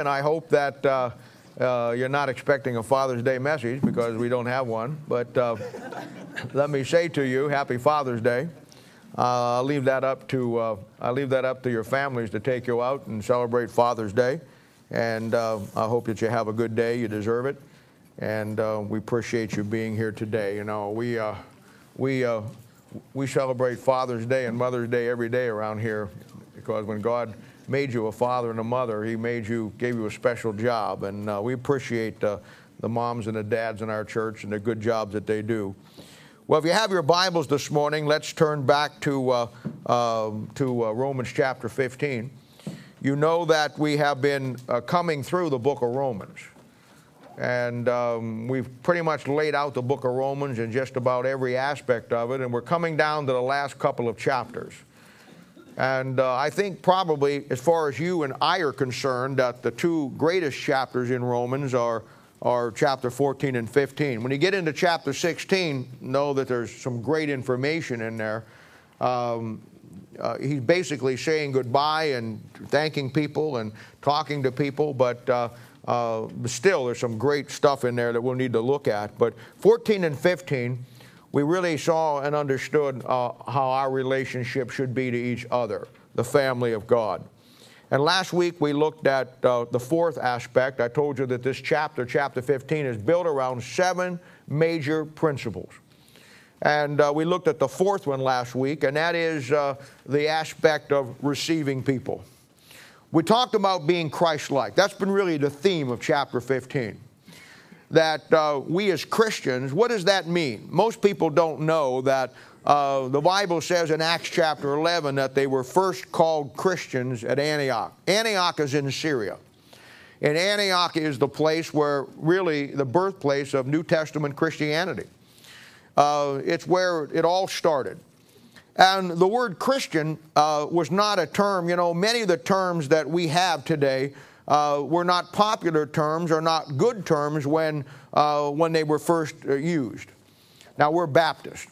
and I hope that you're not expecting a Father's Day message because we don't have one. But let me say to you, Happy Father's Day. I'll leave that up to your families to take you out and celebrate Father's Day. And I hope that you have a good day. You deserve it. And we appreciate you being here today. You know, we celebrate Father's Day and Mother's Day every day around here because when God made you a father and a mother, He gave you a special job. And we appreciate the moms and the dads in our church and the good jobs that they do. Well, if you have your Bibles this morning, let's turn back to Romans chapter 15. You know that we have been coming through the book of Romans. And we've pretty much laid out the book of Romans in just about every aspect of it. And we're coming down to the last couple of chapters. And I think probably, as far as you and I are concerned, that the two greatest chapters in Romans are chapter 14 and 15. When you get into chapter 16, know that there's some great information in there. He's basically saying goodbye and thanking people and talking to people, but still there's some great stuff in there that we'll need to look at. But 14 and 15, we really saw and understood how our relationship should be to each other, the family of God. And last week we looked at the fourth aspect. I told you that this chapter 15, is built around 7 major principles. And we looked at the fourth one last week, and that is the aspect of receiving people. We talked about being Christ-like. That's been really the theme of chapter 15. That we as Christians, what does that mean? Most people don't know that the Bible says in Acts chapter 11 that they were first called Christians at Antioch. Antioch is in Syria. And Antioch is the place where really the birthplace of New Testament Christianity. It's where it all started. And the word Christian was not a term, you know, many of the terms that we have today were not popular terms or not good terms when they were first used. Now, we're Baptist.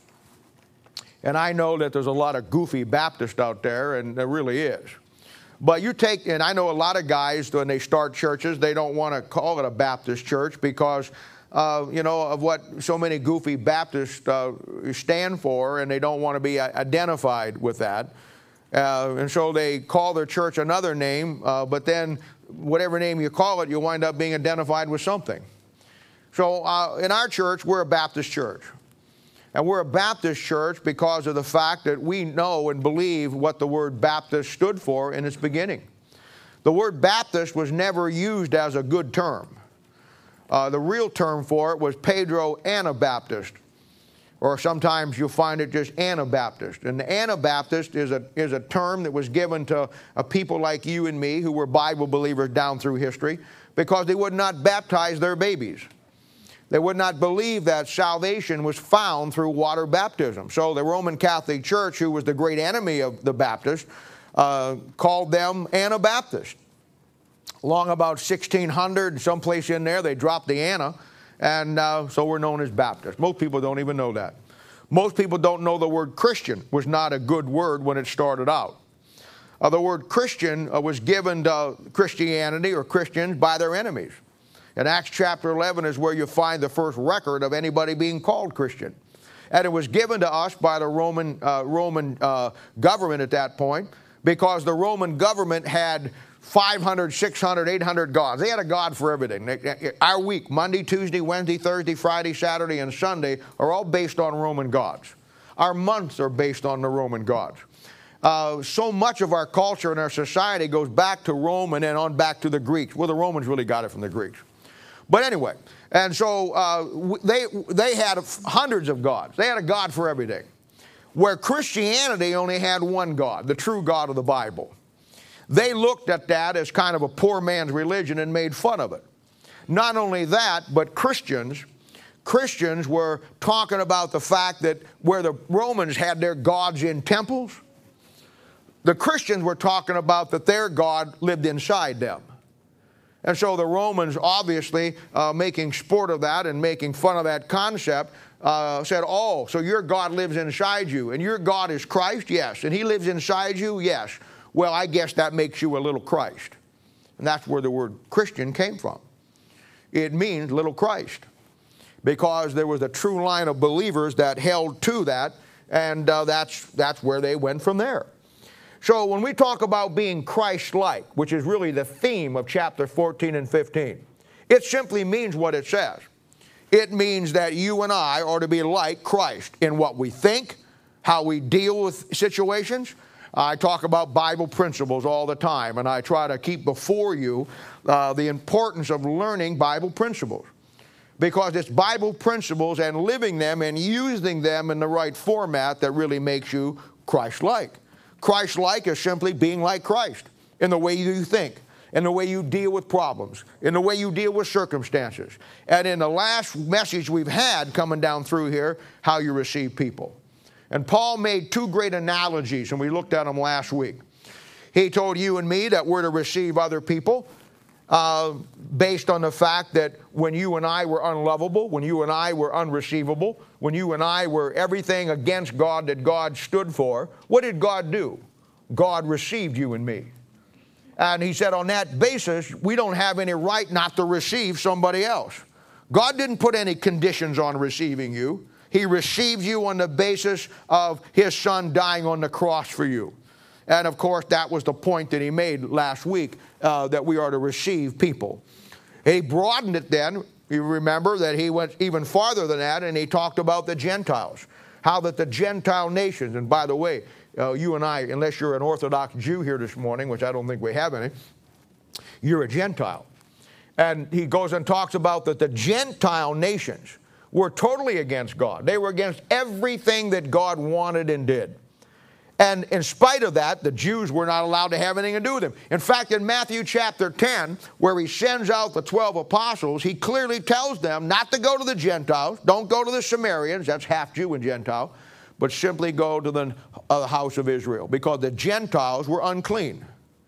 And I know that there's a lot of goofy Baptists out there, and there really is. But and I know a lot of guys, when they start churches, they don't want to call it a Baptist church because you know, of what so many goofy Baptists stand for, and they don't want to be identified with that. And so they call their church another name, but then whatever name you call it, you wind up being identified with something. So in our church, we're a Baptist church. And we're a Baptist church because of the fact that we know and believe what the word Baptist stood for in its beginning. The word Baptist was never used as a good term. The real term for it was Pedro Anabaptist, or sometimes you'll find it just Anabaptist. And the Anabaptist is a term that was given to a people like you and me who were Bible believers down through history because they would not baptize their babies. They would not believe that salvation was found through water baptism. So the Roman Catholic Church, who was the great enemy of the Baptists, called them Anabaptists. Along about 1600, someplace in there, they dropped the Anna, and so we're known as Baptists. Most people don't even know that. Most people don't know the word Christian was not a good word when it started out. The word Christian was given to Christianity or Christians by their enemies. In Acts chapter 11 is where you find the first record of anybody being called Christian. And it was given to us by the Roman government at that point because the Roman government had 500, 600, 800 gods. They had a god for everything. Our week, Monday, Tuesday, Wednesday, Thursday, Friday, Saturday, and Sunday are all based on Roman gods. Our months are based on the Roman gods. So much of our culture and our society goes back to Rome and then on back to the Greeks. Well, the Romans really got it from the Greeks. But anyway, and so they had hundreds of gods. They had a god for everything. Where Christianity only had one God, the true God of the Bible. They looked at that as kind of a poor man's religion and made fun of it. Not only that, but Christians were talking about the fact that where the Romans had their gods in temples, the Christians were talking about that their God lived inside them. And so the Romans, obviously, making sport of that and making fun of that concept, said, oh, so your God lives inside you, and your God is Christ? Yes. And He lives inside you? Yes. Well, I guess that makes you a little Christ. And that's where the word Christian came from. It means little Christ, because there was a true line of believers that held to that, and that's where they went from there. So when we talk about being Christ-like, which is really the theme of chapter 14 and 15, it simply means what it says. It means that you and I are to be like Christ in what we think, how we deal with situations. I talk about Bible principles all the time, and I try to keep before you the importance of learning Bible principles. Because it's Bible principles and living them and using them in the right format that really makes you Christ-like. Christ-like is simply being like Christ in the way you think, in the way you deal with problems, in the way you deal with circumstances. And in the last message we've had coming down through here, how you receive people. And Paul made two great analogies, and we looked at them last week. He told you and me that we're to receive other people based on the fact that when you and I were unlovable, when you and I were unreceivable, when you and I were everything against God that God stood for, what did God do? God received you and me. And he said on that basis, we don't have any right not to receive somebody else. God didn't put any conditions on receiving you. He received you on the basis of His Son dying on the cross for you. And of course, that was the point that he made last week, that we are to receive people. He broadened it then. You remember that he went even farther than that, and he talked about the Gentiles. How that the Gentile nations, and by the way, you and I, unless you're an Orthodox Jew here this morning, which I don't think we have any, you're a Gentile. And he goes and talks about that the Gentile nations were totally against God. They were against everything that God wanted and did. And in spite of that, the Jews were not allowed to have anything to do with him. In fact, in Matthew chapter 10, where he sends out the 12 apostles, he clearly tells them not to go to the Gentiles, don't go to the Samaritans, that's half Jew and Gentile, but simply go to the house of Israel, because the Gentiles were unclean.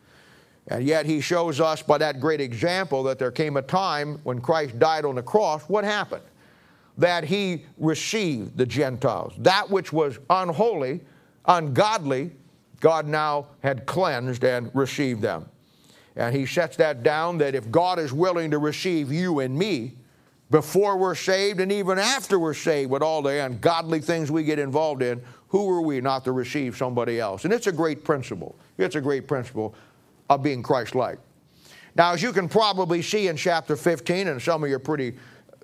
And yet he shows us by that great example that there came a time when Christ died on the cross. What happened? That he received the Gentiles. That which was unholy, ungodly, God now had cleansed and received them. And he sets that down, that if God is willing to receive you and me before we're saved and even after we're saved with all the ungodly things we get involved in, who are we not to receive somebody else? And it's a great principle. It's a great principle of being Christ-like. Now, as you can probably see in chapter 15, and some of you are pretty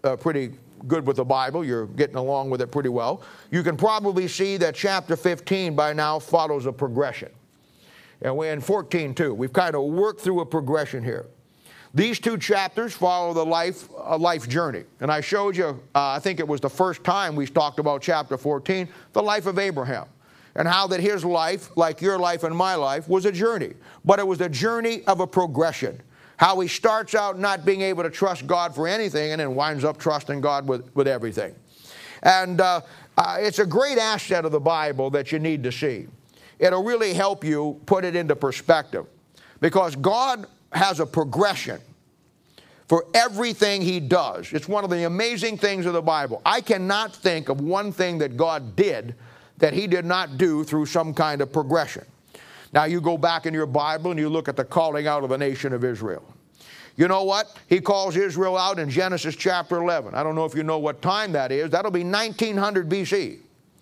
good with the Bible, you're getting along with it pretty well, you can probably see that chapter 15 by now follows a progression. And we're in 14 too. We've kind of worked through a progression here. These two chapters follow the life journey. And I showed you, I think it was the first time we talked about chapter 14, the life of Abraham. And how that his life, like your life and my life, was a journey. But it was a journey of a progression. How he starts out not being able to trust God for anything and then winds up trusting God with everything. And it's a great asset of the Bible that you need to see. It'll really help you put it into perspective. Because God has a progression for everything he does. It's one of the amazing things of the Bible. I cannot think of one thing that God did that he did not do through some kind of progression. Now you go back in your Bible and you look at the calling out of the nation of Israel. You know what? He calls Israel out in Genesis chapter 11. I don't know if you know what time that is. That'll be 1900 BC.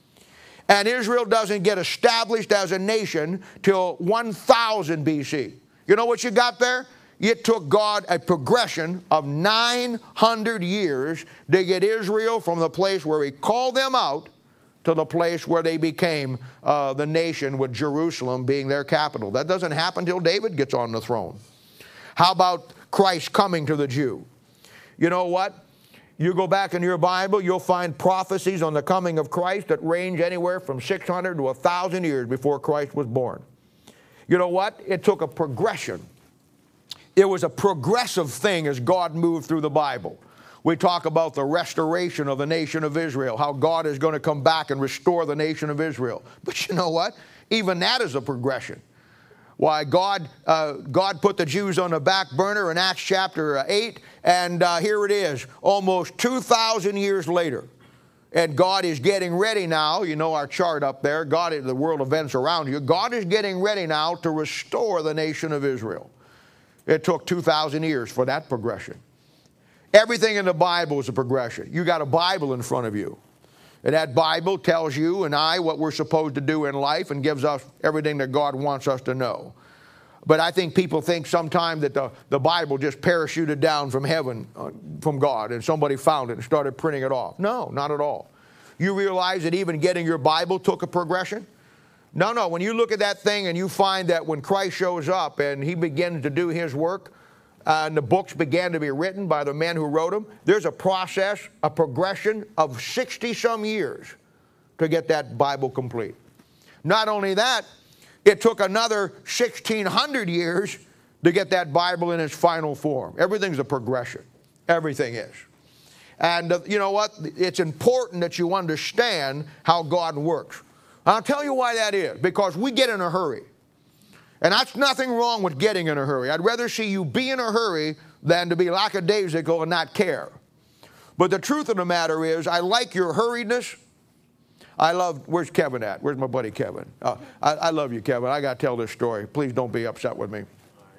And Israel doesn't get established as a nation till 1000 BC. You know what you got there? It took God a progression of 900 years to get Israel from the place where he called them out to the place where they became the nation, with Jerusalem being their capital. That doesn't happen until David gets on the throne. How about Christ coming to the Jew? You know what? You go back in your Bible, you'll find prophecies on the coming of Christ that range anywhere from 600 to 1,000 years before Christ was born. You know what? It took a progression. It was a progressive thing as God moved through the Bible. We talk about the restoration of the nation of Israel, how God is going to come back and restore the nation of Israel. But you know what? Even that is a progression. Why, God put the Jews on the back burner in Acts chapter 8, and here it is, almost 2,000 years later. And God is getting ready now, you know our chart up there, God is the world events around you. God is getting ready now to restore the nation of Israel. It took 2,000 years for that progression. Everything in the Bible is a progression. You got a Bible in front of you. And that Bible tells you and I what we're supposed to do in life and gives us everything that God wants us to know. But I think people think sometimes that the Bible just parachuted down from heaven, from God, and somebody found it and started printing it off. No, not at all. You realize that even getting your Bible took a progression? No. When you look at that thing and you find that when Christ shows up and he begins to do his work, and the books began to be written by the men who wrote them, there's a process, a progression of 60-some years to get that Bible complete. Not only that, it took another 1,600 years to get that Bible in its final form. Everything's a progression. Everything is. And you know what? It's important that you understand how God works. I'll tell you why that is. Because we get in a hurry. And that's nothing wrong with getting in a hurry. I'd rather see you be in a hurry than to be lackadaisical and not care. But the truth of the matter is, I like your hurriedness. Where's Kevin at? Where's my buddy Kevin? I love you, Kevin. I got to tell this story. Please don't be upset with me.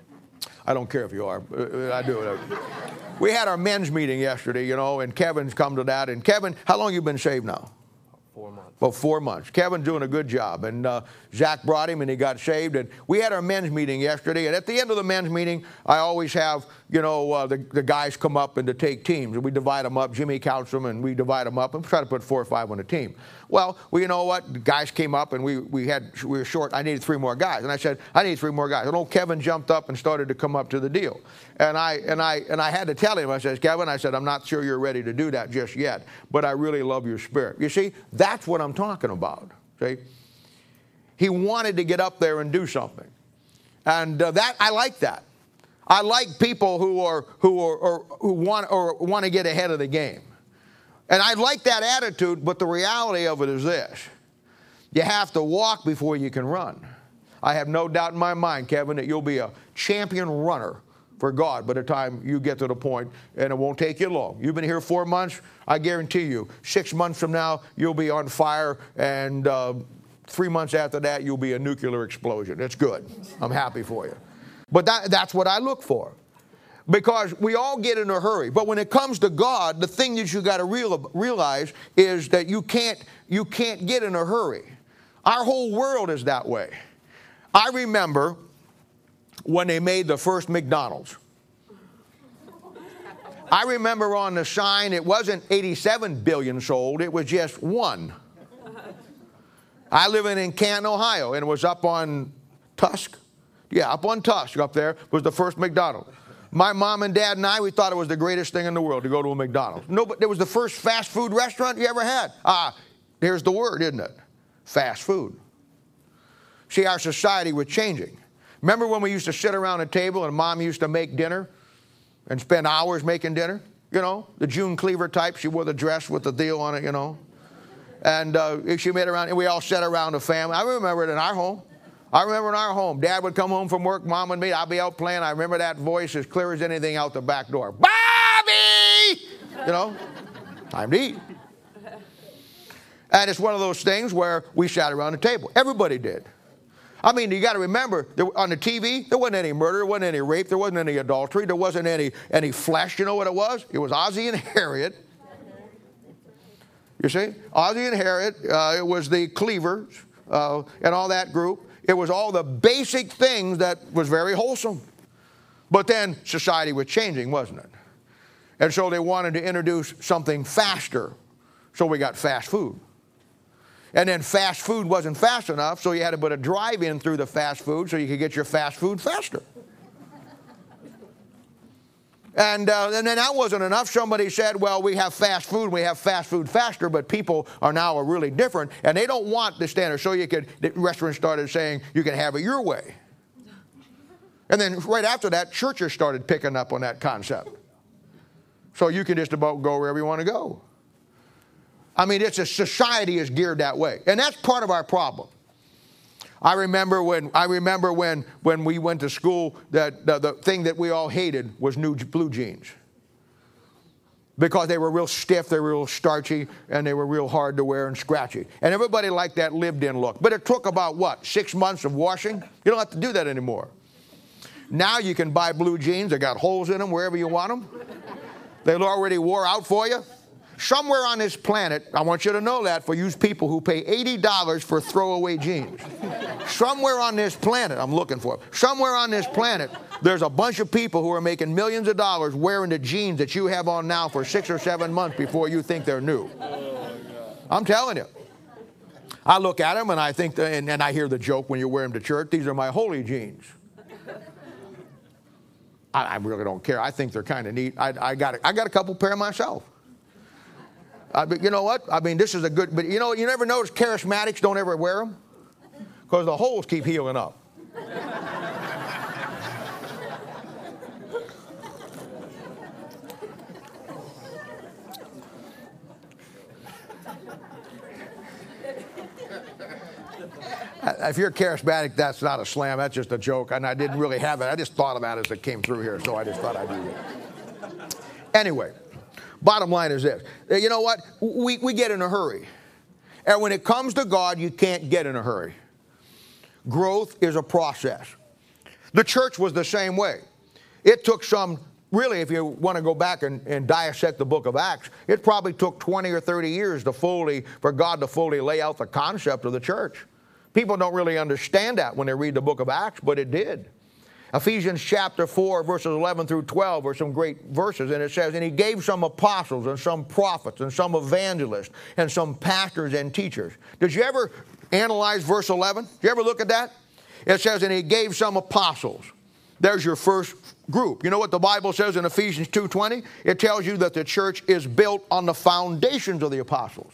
I don't care if you are. I do. We had our men's meeting yesterday, and Kevin's come to that. And Kevin, how long you been saved now? 4 months. Well, 4 months. Kevin's doing a good job. And Zach brought him and he got saved. And we had our men's meeting yesterday. And at the end of the men's meeting, I always have, the guys come up and to take teams. And we divide them up. Jimmy counts them and we divide them up and try to put 4 or 5 on a team. Well, you know what? The guys came up and we were short. I needed 3 more guys. And I said, I need 3 more guys. And old Kevin jumped up and started to come up to the deal. And I had to tell him, I said, Kevin, I'm not sure you're ready to do that just yet, but I really love your spirit. You see, that's what I'm talking about. See? He wanted to get up there and do something. And I like that. I like people who want to get ahead of the game. And I like that attitude, but the reality of it is this. You have to walk before you can run. I have no doubt in my mind, Kevin, that you'll be a champion runner for God by the time you get to the point, and it won't take you long. You've been here 4 months. I guarantee you, 6 months from now, you'll be on fire, and 3 months after that, you'll be a nuclear explosion. It's good. I'm happy for you. But that's what I look for. Because we all get in a hurry. But when it comes to God, the thing that you got to realize is that you can't get in a hurry. Our whole world is that way. I remember when they made the first McDonald's. I remember on the sign, it wasn't 87 billion sold, it was just 1. I live in Canton, Ohio, and it was up on Tusk. Yeah, up on Tusk, up there, was the first McDonald's. My mom and dad and I, we thought it was the greatest thing in the world to go to a McDonald's. No, but it was the first fast food restaurant you ever had. Here's the word, isn't it? Fast food. See, our society was changing. Remember when we used to sit around a table and Mom used to make dinner and spend hours making dinner? The June Cleaver type. She wore the dress with the deal on it, And she made around, and we all sat around a family. I remember it in our home. Dad would come home from work, Mom and me, I'd be out playing. I remember that voice as clear as anything out the back door. Bobby! Time to eat. And it's one of those things where we sat around the table. Everybody did. I mean, you got to remember, on the TV, there wasn't any murder, there wasn't any rape, there wasn't any adultery, there wasn't any flesh. You know what it was? It was Ozzie and Harriet. You see? Ozzie and Harriet, it was the Cleavers and all that group. It was all the basic things that was very wholesome. But then society was changing, wasn't it? And so they wanted to introduce something faster. So we got fast food. And then fast food wasn't fast enough, so you had to put a drive-in through the fast food so you could get your fast food faster. And then that wasn't enough. Somebody said, well, we have fast food faster, but people are now really different, and they don't want the standard. So the restaurants started saying, you can have it your way. And then right after that, churches started picking up on that concept. So you can just about go wherever you want to go. I mean, society is geared that way. And that's part of our problem. I remember when we went to school that the thing that we all hated was new blue jeans. Because they were real stiff, they were real starchy, and they were real hard to wear and scratchy. And everybody liked that lived-in look. But it took about, 6 months of washing? You don't have to do that anymore. Now you can buy blue jeans. They got holes in them wherever you want them. They already wore out for you. Somewhere on this planet, I want you to know that for you people who pay $80 for throwaway jeans. Somewhere on this planet, I'm looking for it. Somewhere on this planet, there's a bunch of people who are making millions of dollars wearing the jeans that you have on now for 6 or 7 months before you think they're new. I'm telling you. I look at them and I think, and I hear the joke when you wear them to church, these are my holy jeans. I really don't care. I think they're kind of neat. I got a couple pair myself. But you know what? I mean, this is a good, but you know, you never notice charismatics don't ever wear them? Because the holes keep healing up. If you're charismatic, that's not a slam. That's just a joke. And I didn't really have it. I just thought about it as it came through here. So I just thought I'd do that. Anyway, bottom line is this. You know what? We get in a hurry. And when it comes to God, you can't get in a hurry. Growth is a process. The church was the same way. It took some, really, if you want to go back and dissect the book of Acts, it probably took 20 or 30 years for God to fully lay out the concept of the church. People don't really understand that when they read the book of Acts, but it did. Ephesians chapter 4, verses 11 through 12 are some great verses, and it says, and he gave some apostles and some prophets and some evangelists and some pastors and teachers. Did you ever analyze verse 11? Did you ever look at that? It says, and he gave some apostles. There's your first group. You know what the Bible says in Ephesians 2:20? It tells you that the church is built on the foundations of the apostles.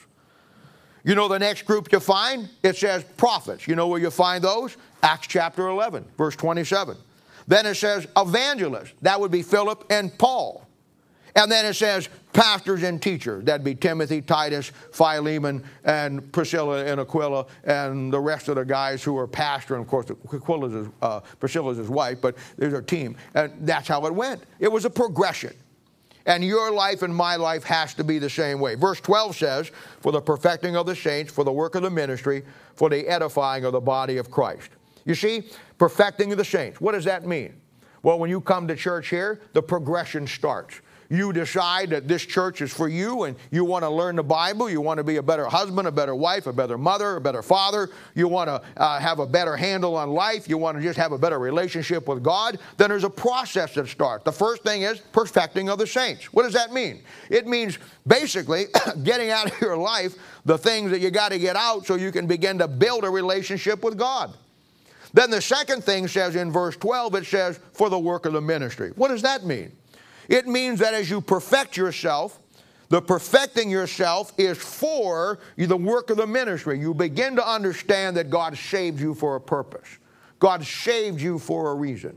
You know the next group you find? It says prophets. You know where you find those? Acts chapter 11, verse 27. Then it says evangelists. That would be Philip and Paul. And then it says pastors and teachers. That'd be Timothy, Titus, Philemon, and Priscilla and Aquila, and the rest of the guys who are pastor. And of course, Priscilla's his wife, but there's a team. And that's how it went. It was a progression. And your life and my life has to be the same way. Verse 12 says, for the perfecting of the saints, for the work of the ministry, for the edifying of the body of Christ. You see, perfecting of the saints. What does that mean? Well, when you come to church here, the progression starts. You decide that this church is for you and you want to learn the Bible. You want to be a better husband, a better wife, a better mother, a better father. You want to have a better handle on life. You want to just have a better relationship with God. Then there's a process that starts. The first thing is perfecting of the saints. What does that mean? It means basically getting out of your life the things that you got to get out so you can begin to build a relationship with God. Then the second thing says in verse 12, it says for the work of the ministry. What does that mean? It means that as you perfect yourself, the perfecting yourself is for the work of the ministry. You begin to understand that God saved you for a purpose. God saved you for a reason.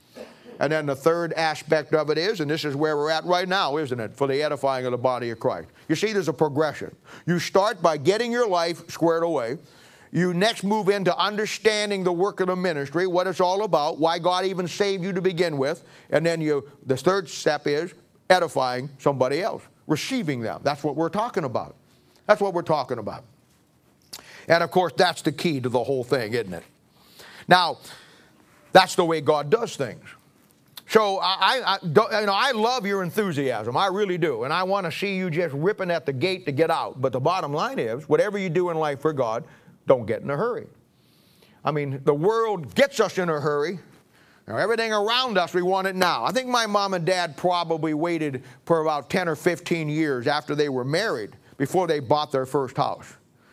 And then the third aspect of it is, and this is where we're at right now, isn't it? For the edifying of the body of Christ. You see, there's a progression. You start by getting your life squared away. You next move into understanding the work of the ministry, what it's all about, why God even saved you to begin with. And then the third step is edifying somebody else, receiving them. That's what we're talking about. That's what we're talking about. And of course, that's the key to the whole thing, isn't it? Now, that's the way God does things. So I love your enthusiasm. I really do. And I want to see you just ripping at the gate to get out. But the bottom line is, whatever you do in life for God, don't get in a hurry. I mean, the world gets us in a hurry. Now, everything around us, we want it now. I think my mom and dad probably waited for about 10 or 15 years after they were married before they bought their first house.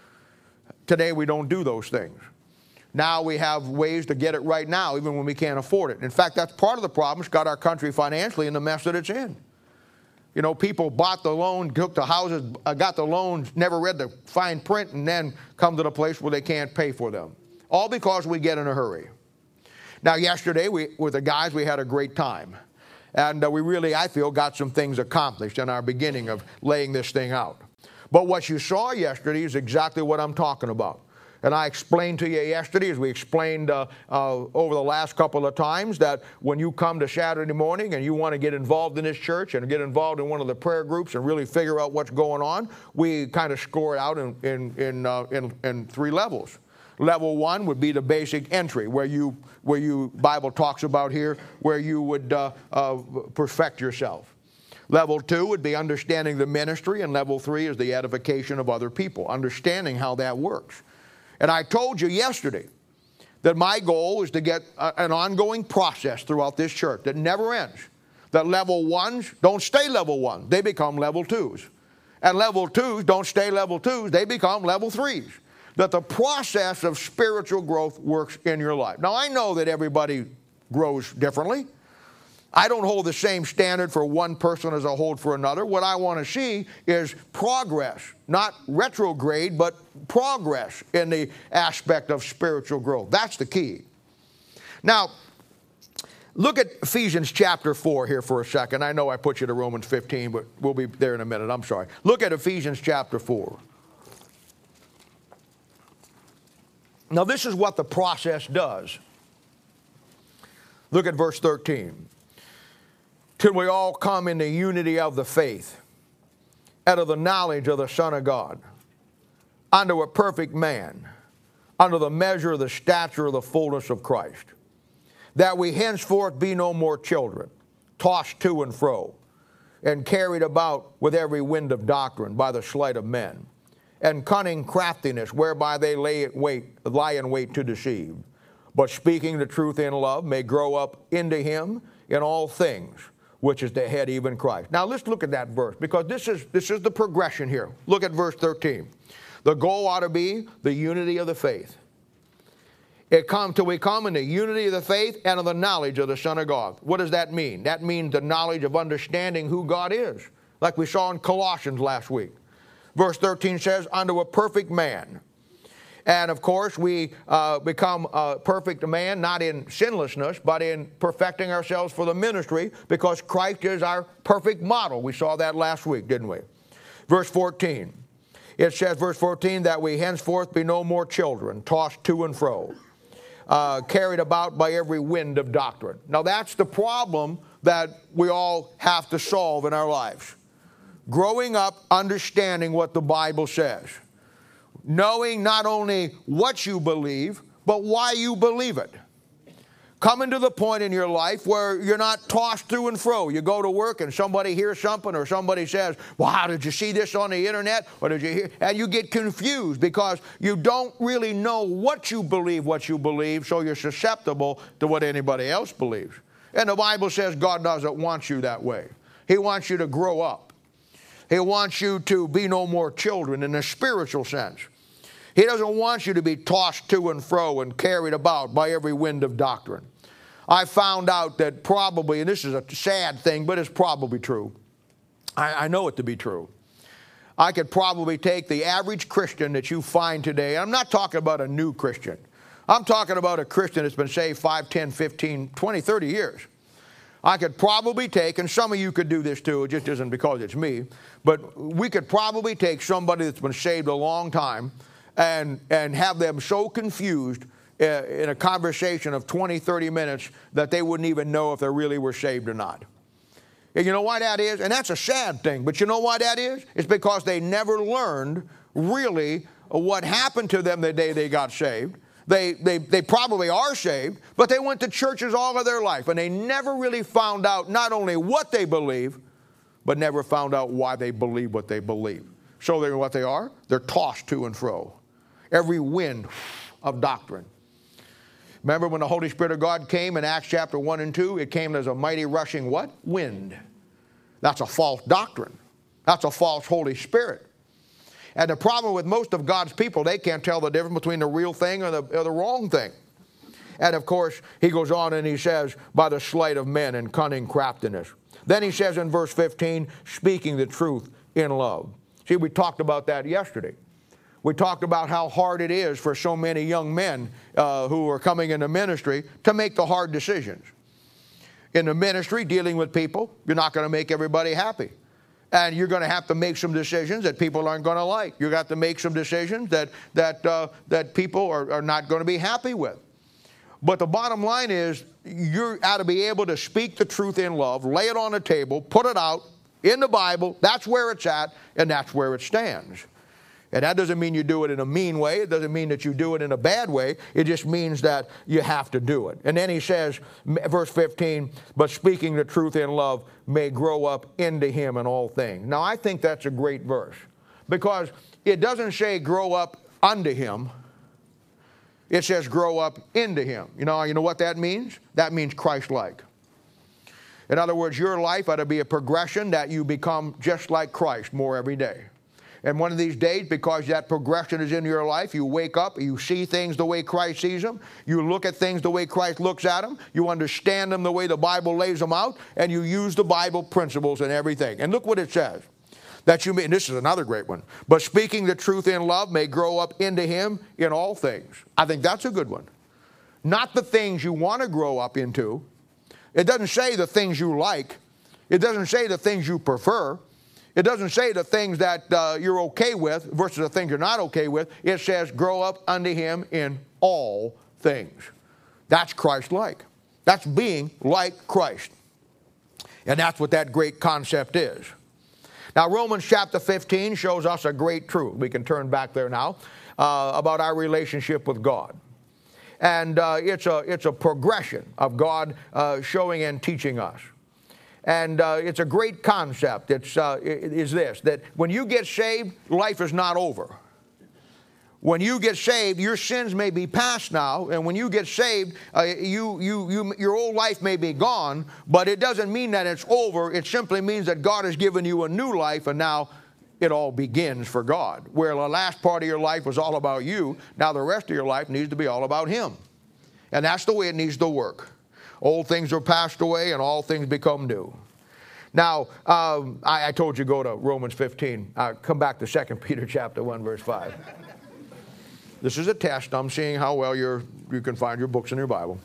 Today, we don't do those things. Now we have ways to get it right now, even when we can't afford it. In fact, that's part of the problem. It's got our country financially in the mess that it's in. You know, people bought the loan, took the houses, got the loans, never read the fine print, and then come to the place where they can't pay for them. All because we get in a hurry. Now, yesterday, with the guys, we had a great time. And we really, I feel, got some things accomplished in our beginning of laying this thing out. But what you saw yesterday is exactly what I'm talking about. And I explained to you yesterday, as we explained over the last couple of times, that when you come to Saturday morning and you want to get involved in this church and get involved in one of the prayer groups and really figure out what's going on, we kind of score it out in 3 levels. Level 1 would be the basic entry, where you Bible talks about here, where you would perfect yourself. Level 2 would be understanding the ministry, and level 3 is the edification of other people, understanding how that works. And I told you yesterday that my goal is to get an ongoing process throughout this church that never ends. That level 1s don't stay level 1, they become level 2s. And level 2s don't stay level 2s, they become level 3s. That the process of spiritual growth works in your life. Now, I know that everybody grows differently. I don't hold the same standard for one person as I hold for another. What I want to see is progress, not retrograde, but progress in the aspect of spiritual growth. That's the key. Now, look at Ephesians chapter 4 here for a second. I know I put you to Romans 15, but we'll be there in a minute. I'm sorry. Look at Ephesians chapter 4. Now, this is what the process does. Look at verse 13. Till we all come in the unity of the faith and of the knowledge of the Son of God, unto a perfect man, unto the measure of the stature of the fullness of Christ, that we henceforth be no more children, tossed to and fro, and carried about with every wind of doctrine by the sleight of men, and cunning craftiness, whereby they lie in wait to deceive. But speaking the truth in love, may grow up into him in all things, which is the head, even Christ. Now let's look at that verse, because this is the progression here. Look at verse 13. The goal ought to be the unity of the faith. Till we come in the unity of the faith and of the knowledge of the Son of God. What does that mean? That means the knowledge of understanding who God is, like we saw in Colossians last week. Verse 13 says, unto a perfect man. And of course, we become a perfect man, not in sinlessness, but in perfecting ourselves for the ministry, because Christ is our perfect model. We saw that last week, didn't we? Verse 14. It says, verse 14, that we henceforth be no more children, tossed to and fro, carried about by every wind of doctrine. Now that's the problem that we all have to solve in our lives. Growing up, understanding what the Bible says. Knowing not only what you believe, but why you believe it. Coming to the point in your life where you're not tossed to and fro. You go to work and somebody hears something, or somebody says, wow, did you see this on the internet? Or did you hear? And you get confused because you don't really know what you believe, so you're susceptible to what anybody else believes. And the Bible says God doesn't want you that way. He wants you to grow up. He wants you to be no more children in a spiritual sense. He doesn't want you to be tossed to and fro and carried about by every wind of doctrine. I found out that probably, and this is a sad thing, but it's probably true. I know it to be true. I could probably take the average Christian that you find today. I'm not talking about a new Christian. I'm talking about a Christian that's been saved 5, 10, 15, 20, 30 years. I could probably take, and some of you could do this too, it just isn't because it's me, but we could probably take somebody that's been saved a long time and have them so confused in a conversation of 20, 30 minutes that they wouldn't even know if they really were saved or not. And you know why that is? And that's a sad thing, but you know why that is? It's because they never learned really what happened to them the day they got saved. They probably are saved, but they went to churches all of their life, and they never really found out not only what they believe, but never found out why they believe what they believe. So they're what they are. They're tossed to and fro. Every wind of doctrine. Remember when the Holy Spirit of God came in Acts chapter 1 and 2? It came as a mighty rushing what? Wind. That's a false doctrine. That's a false Holy Spirit. And the problem with most of God's people, they can't tell the difference between the real thing or the wrong thing. And of course, he goes on and he says, by the sleight of men and cunning craftiness. Then he says in verse 15, speaking the truth in love. See, we talked about that yesterday. We talked about how hard it is for so many young men who are coming into ministry to make the hard decisions. In the ministry, dealing with people, you're not going to make everybody happy. And you're going to have to make some decisions that people aren't going to like. You're going to have to make some decisions that people are not going to be happy with. But the bottom line is, you ought to be able to speak the truth in love, lay it on the table, put it out in the Bible. That's where it's at, and that's where it stands. And that doesn't mean you do it in a mean way. It doesn't mean that you do it in a bad way. It just means that you have to do it. And then he says, verse 15, but speaking the truth in love may grow up into him in all things. Now, I think that's a great verse because it doesn't say grow up unto him. It says grow up into him. You know what that means? That means Christ-like. In other words, your life ought to be a progression that you become just like Christ more every day. And one of these days, because that progression is in your life, you wake up, you see things the way Christ sees them, you look at things the way Christ looks at them, you understand them the way the Bible lays them out, and you use the Bible principles in everything. And look what it says. That you may, and this is another great one, but speaking the truth in love may grow up into him in all things. I think that's a good one. Not the things you want to grow up into. It doesn't say the things you like. It doesn't say the things you prefer. It doesn't say the things that you're okay with versus the things you're not okay with. It says grow up unto him in all things. That's Christ-like. That's being like Christ. And that's what that great concept is. Now, Romans chapter 15 shows us a great truth. We can turn back there now about our relationship with God. And it's a progression of God showing and teaching us. And it's a great concept. Is this, that when you get saved, life is not over. When you get saved, your sins may be past now, and when you get saved, your old life may be gone, but it doesn't mean that it's over. It simply means that God has given you a new life, and now it all begins for God. Where the last part of your life was all about you, now the rest of your life needs to be all about him. And that's the way it needs to work. Old things are passed away, and all things become new. Now, I told you go to Romans 15. Come back to 2 Peter chapter 1, verse 5. This is a test. I'm seeing how well you can find your books in your Bible.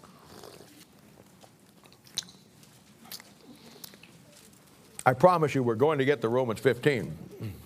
I promise you we're going to get to Romans 15.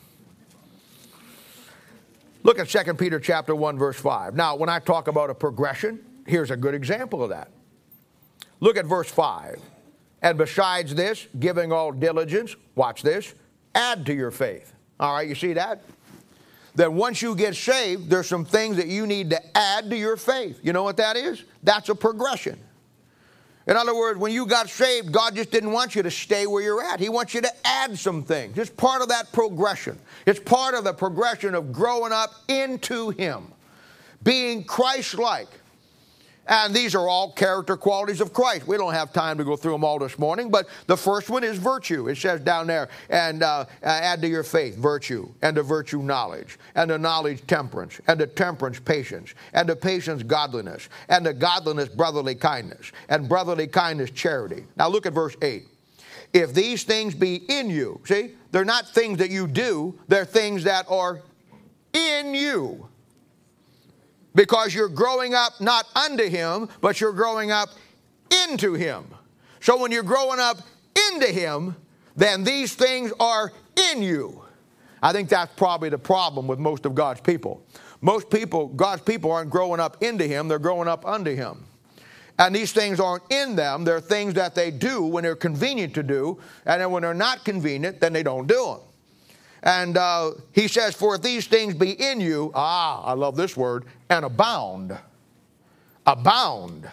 Look at 2 Peter chapter 1, verse 5. Now, when I talk about a progression, here's a good example of that. Look at verse 5. And besides this, giving all diligence, watch this, add to your faith. All right, you see that? Then once you get saved, there's some things that you need to add to your faith. You know what that is? That's a progression. In other words, when you got saved, God just didn't want you to stay where you're at. He wants you to add some things. It's part of that progression. It's part of the progression of growing up into him, being Christ-like. And these are all character qualities of Christ. We don't have time to go through them all this morning, but the first one is virtue. It says down there, and add to your faith virtue, and to virtue knowledge, and to knowledge temperance, and to temperance patience, and to patience godliness, and to godliness brotherly kindness, and brotherly kindness charity. Now look at verse 8. If these things be in you, see, they're not things that you do, they're things that are in you. Because you're growing up not unto him, but you're growing up into him. So when you're growing up into him, then these things are in you. I think that's probably the problem with most of God's people. Most people, God's people, aren't growing up into him, they're growing up unto him. And these things aren't in them, they're things that they do when they're convenient to do, and then when they're not convenient, then they don't do them. And he says, for if these things be in you, I love this word, and abound. Abound.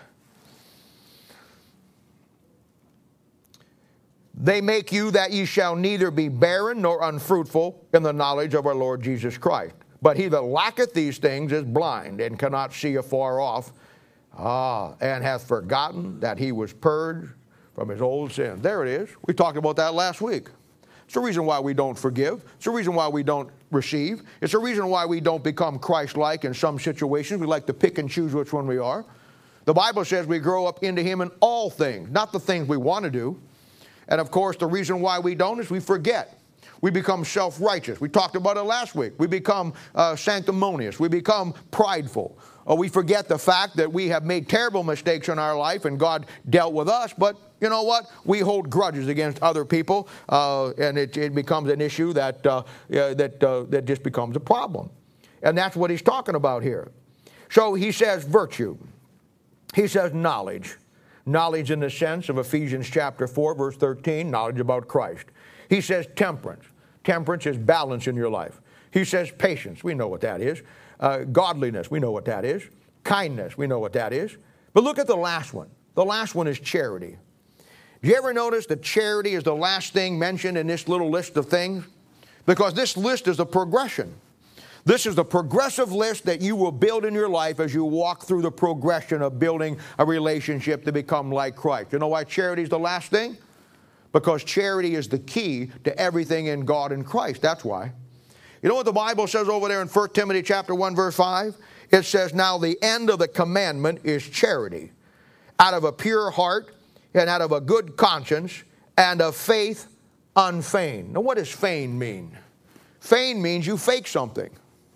They make you that ye shall neither be barren nor unfruitful in the knowledge of our Lord Jesus Christ. But he that lacketh these things is blind and cannot see afar off, and hath forgotten that he was purged from his old sins. There it is. We talked about that last week. It's the reason why we don't forgive. It's the reason why we don't receive. It's the reason why we don't become Christ-like in some situations. We like to pick and choose which one we are. The Bible says we grow up into him in all things, not the things we want to do. And of course, the reason why we don't is we forget. We become self-righteous. We talked about it last week. We become sanctimonious. We become prideful. We forget the fact that we have made terrible mistakes in our life and God dealt with us, but you know what? We hold grudges against other people, and it becomes an issue that just becomes a problem. And that's what he's talking about here. So he says virtue. He says knowledge. Knowledge in the sense of Ephesians chapter 4, verse 13, knowledge about Christ. He says temperance. Temperance is balance in your life. He says patience. We know what that is. Godliness. We know what that is. Kindness. We know what that is. But look at the last one. The last one is charity. Do you ever notice that charity is the last thing mentioned in this little list of things? Because this list is a progression. This is the progressive list that you will build in your life as you walk through the progression of building a relationship to become like Christ. You know why charity is the last thing? Because charity is the key to everything in God and Christ. That's why. You know what the Bible says over there in 1 Timothy chapter 1, verse 5? It says, now the end of the commandment is charity, out of a pure heart and out of a good conscience and of faith unfeigned. Now what does feigned mean? Feigned means you fake something.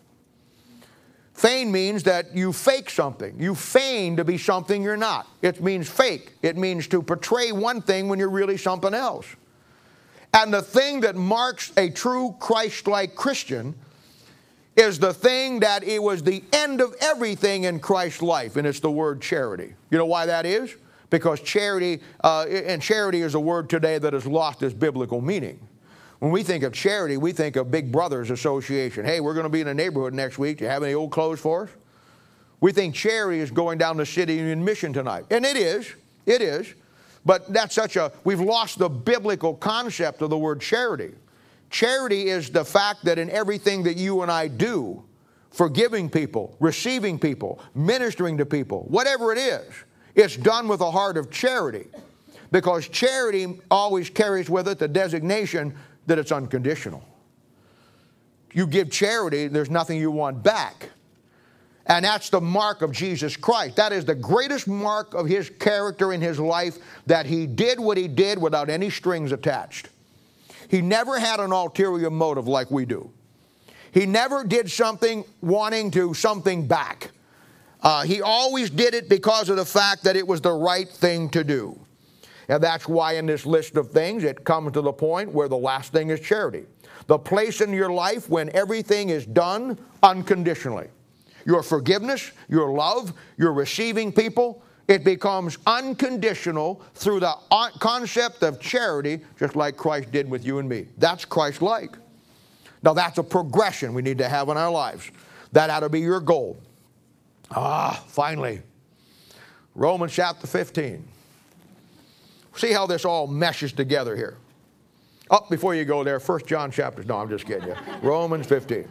Feign means that you fake something. You feign to be something you're not. It means fake. It means to portray one thing when you're really something else. And the thing that marks a true Christ-like Christian is the thing that it was the end of everything in Christ's life, and it's the word charity. You know why that is? Because charity, and charity is a word today that has lost its biblical meaning. When we think of charity, we think of Big Brothers Association. Hey, we're going to be in a neighborhood next week. Do you have any old clothes for us? We think charity is going down to City Union Mission tonight. And it is. It is. But that's we've lost the biblical concept of the word charity. Charity is the fact that in everything that you and I do, forgiving people, receiving people, ministering to people, whatever it is, it's done with a heart of charity. Because charity always carries with it the designation that it's unconditional. You give charity, there's nothing you want back. And that's the mark of Jesus Christ. That is the greatest mark of His character in His life, that He did what He did without any strings attached. He never had an ulterior motive like we do. He never did something wanting to something back. He always did it because of the fact that it was the right thing to do. And that's why in this list of things, it comes to the point where the last thing is charity. The place in your life when everything is done unconditionally. Your forgiveness, your love, your receiving people, it becomes unconditional through the concept of charity, just like Christ did with you and me. That's Christ-like. Now that's a progression we need to have in our lives. That ought to be your goal. Finally, Romans chapter 15. See how this all meshes together here. Before you go there, 1 John chapter. No, I'm just kidding you. Romans 15.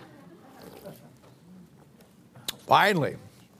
Finally.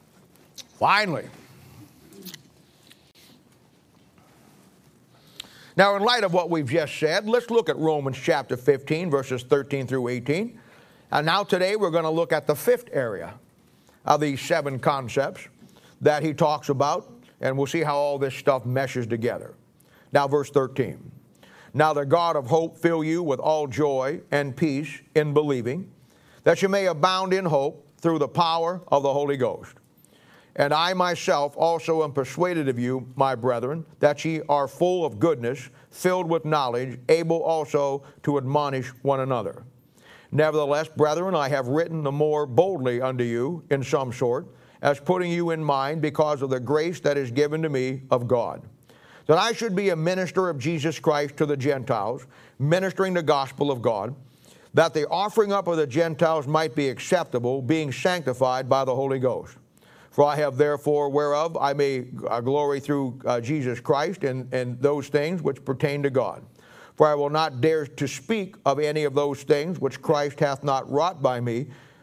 Now, in light of what we've just said, let's look at Romans chapter 15, verses 13 through 18. And now today we're going to look at the fifth area of these 7 concepts that he talks about, and we'll see how all this stuff meshes together. Now, verse 13. Now the God of hope fill you with all joy and peace in believing, that you may abound in hope through the power of the Holy Ghost. And I myself also am persuaded of you, my brethren, that ye are full of goodness, filled with knowledge, able also to admonish one another. Nevertheless, brethren, I have written the more boldly unto you in some sort, as putting you in mind because of the grace that is given to me of God, that I should be a minister of Jesus Christ to the Gentiles, ministering the gospel of God, that the offering up of the Gentiles might be acceptable, being sanctified by the Holy Ghost. For I have therefore whereof I may glory through Jesus Christ and those things which pertain to God. For I will not dare to speak of any of those things which Christ hath not wrought by me,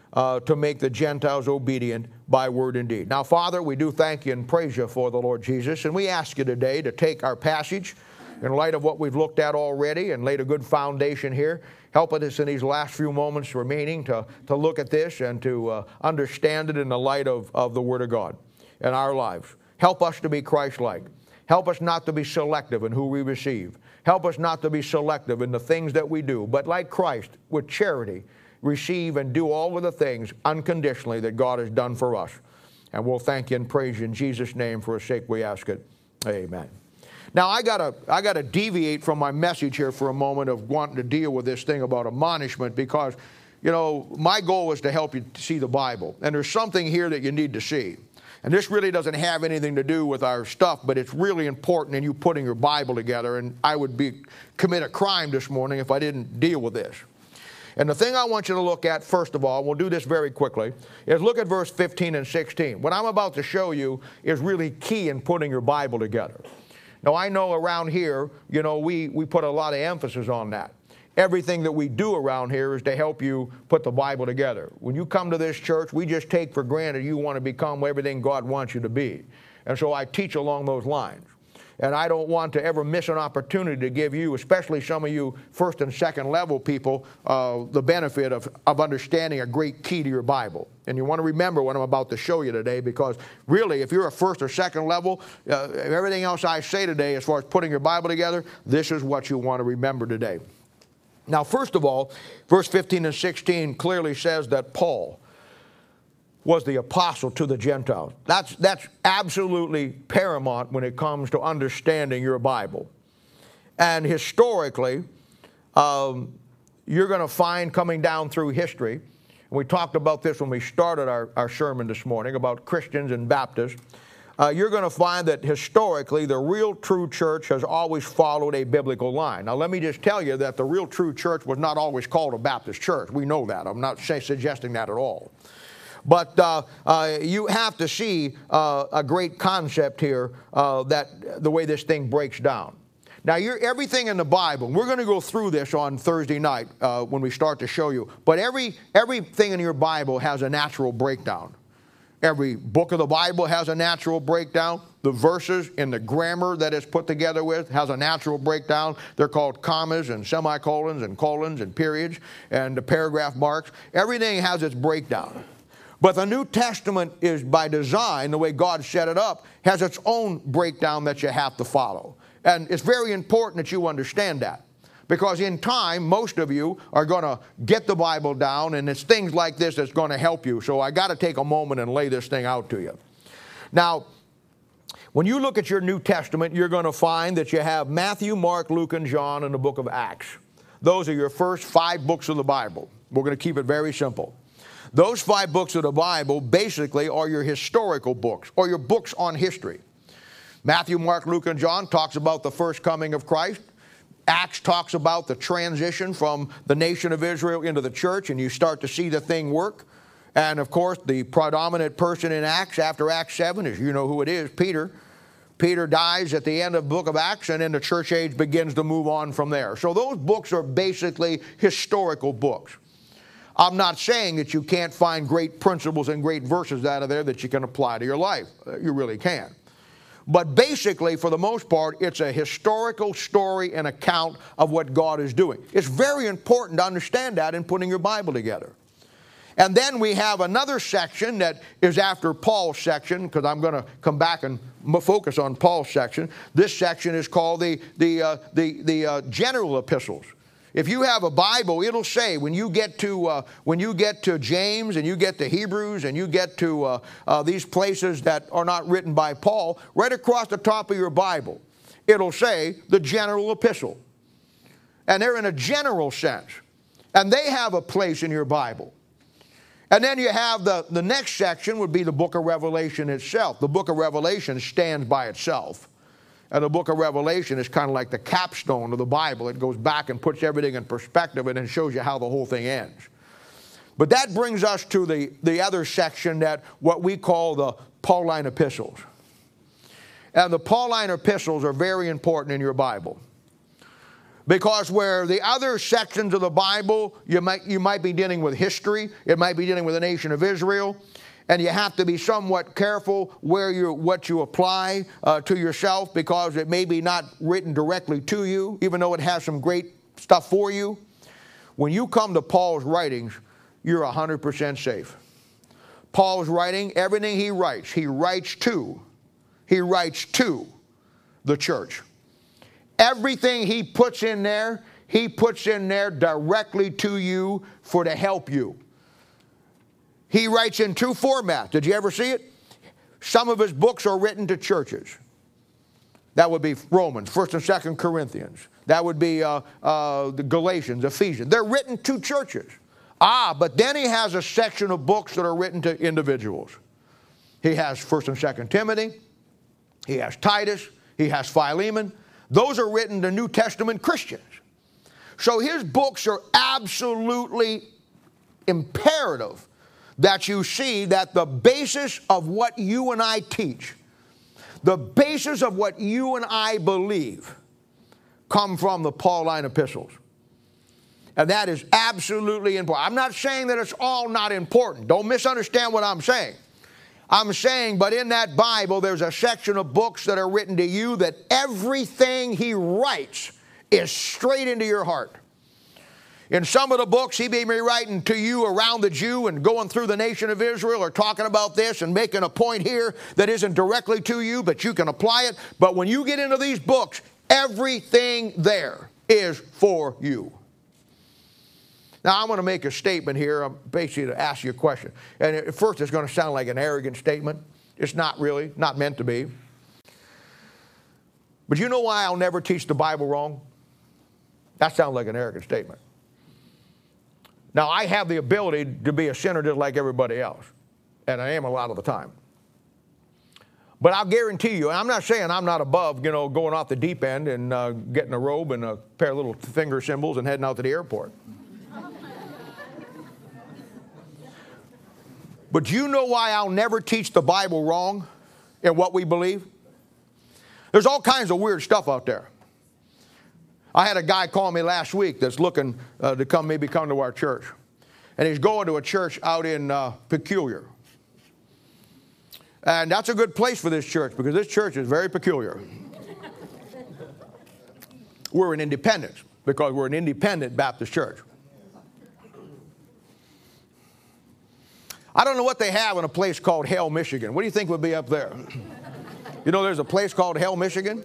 to make the Gentiles obedient by word and deed. Now, Father, we do thank you and praise you for the Lord Jesus, and we ask you today to take our passage in light of what we've looked at already and laid a good foundation here. Help us in these last few moments remaining to look at this and to understand it in the light of the Word of God in our lives. Help us to be Christ-like. Help us not to be selective in who we receive. Help us not to be selective in the things that we do, but like Christ, with charity, receive and do all of the things unconditionally that God has done for us. And we'll thank you and praise you in Jesus' name. For his sake we ask it. Amen. Now I gotta deviate from my message here for a moment of wanting to deal with this thing about admonishment, because, you know, my goal is to help you to see the Bible. And there's something here that you need to see. And this really doesn't have anything to do with our stuff, but it's really important in you putting your Bible together. And I would commit a crime this morning if I didn't deal with this. And the thing I want you to look at, first of all, we'll do this very quickly, is look at verse 15 and 16. What I'm about to show you is really key in putting your Bible together. Now, I know around here, you know, we put a lot of emphasis on that. Everything that we do around here is to help you put the Bible together. When you come to this church, we just take for granted you want to become everything God wants you to be. And so I teach along those lines. And I don't want to ever miss an opportunity to give you, especially some of you first and second level people, the benefit of understanding a great key to your Bible. And you want to remember what I'm about to show you today, because really, if you're a first or second level, everything else I say today as far as putting your Bible together, this is what you want to remember today. Now, first of all, verse 15 and 16 clearly says that Paul was the apostle to the Gentiles. That's absolutely paramount when it comes to understanding your Bible. And historically, you're going to find coming down through history, and we talked about this when we started our sermon this morning about Christians and Baptists, you're going to find that historically the real true church has always followed a biblical line. Now let me just tell you that the real true church was not always called a Baptist church. We know that. I'm not suggesting that at all. But you have to see a great concept here that the way this thing breaks down. Now, everything in the Bible, we're going to go through this on Thursday night when we start to show you, but everything in your Bible has a natural breakdown. Every book of the Bible has a natural breakdown. The verses in the grammar that it's put together with has a natural breakdown. They're called commas and semicolons and colons and periods and the paragraph marks. Everything has its breakdown. But the New Testament is by design, the way God set it up, has its own breakdown that you have to follow. And it's very important that you understand that. Because in time, most of you are going to get the Bible down, and it's things like this that's going to help you. So I got to take a moment and lay this thing out to you. Now, when you look at your New Testament, you're going to find that you have Matthew, Mark, Luke, and John in the book of Acts. Those are your first 5 books of the Bible. We're going to keep it very simple. Those 5 books of the Bible basically are your historical books, or your books on history. Matthew, Mark, Luke, and John talks about the first coming of Christ. Acts talks about the transition from the nation of Israel into the church, and you start to see the thing work. And of course, the predominant person in Acts, after Acts 7, is, you know who it is, Peter. Peter dies at the end of the book of Acts, and then the church age begins to move on from there. So those books are basically historical books. I'm not saying that you can't find great principles and great verses out of there that you can apply to your life. You really can. But basically, for the most part, it's a historical story and account of what God is doing. It's very important to understand that in putting your Bible together. And then we have another section that is after Paul's section, because I'm going to come back and focus on Paul's section. This section is called the general epistles. If you have a Bible, it'll say when you get to James and you get to Hebrews and you get to these places that are not written by Paul, right across the top of your Bible, it'll say the general epistle. And they're in a general sense. And they have a place in your Bible. And then you have the next section would be the book of Revelation itself. The book of Revelation stands by itself. And the book of Revelation is kind of like the capstone of the Bible. It goes back and puts everything in perspective and then shows you how the whole thing ends. But that brings us to the other section, that what we call the Pauline epistles. And the Pauline epistles are very important in your Bible. Because where the other sections of the Bible, you might be dealing with history, it might be dealing with the nation of Israel, and you have to be somewhat careful what you apply to yourself, because it may be not written directly to you, even though it has some great stuff for you. When you come to Paul's writings, you're 100% safe. Paul's writing, everything he writes to the church. Everything he puts in there directly to you to help you. He writes in 2 formats. Did you ever see it? Some of his books are written to churches. That would be Romans, 1st and 2nd Corinthians. That would be the Galatians, Ephesians. They're written to churches. But then he has a section of books that are written to individuals. He has 1st and 2nd Timothy. He has Titus. He has Philemon. Those are written to New Testament Christians. So his books are absolutely imperative that you see that the basis of what you and I teach, the basis of what you and I believe, come from the Pauline epistles. And that is absolutely important. I'm not saying that it's all not important. Don't misunderstand what I'm saying. I'm saying, but in that Bible, there's a section of books that are written to you that everything he writes is straight into your heart. In some of the books, he may be writing to you around the Jew and going through the nation of Israel, or talking about this and making a point here that isn't directly to you, but you can apply it. But when you get into these books, everything there is for you. Now, I'm going to make a statement here. I'm basically to ask you a question. And at first, it's going to sound like an arrogant statement. It's not really, not meant to be. But you know why I'll never teach the Bible wrong? That sounds like an arrogant statement. Now, I have the ability to be a sinner just like everybody else. And I am a lot of the time. But I'll guarantee you, and I'm not saying I'm not above, going off the deep end and getting a robe and a pair of little finger symbols and heading out to the airport. But do you know why I'll never teach the Bible wrong in what we believe? There's all kinds of weird stuff out there. I had a guy call me last week that's looking to maybe come to our church. And he's going to a church out in Peculiar. And that's a good place for this church, because this church is very peculiar. We're an independent, because we're an independent Baptist church. I don't know what they have in a place called Hale, Michigan. What do you think would be up there? You know, there's a place called Hale, Michigan.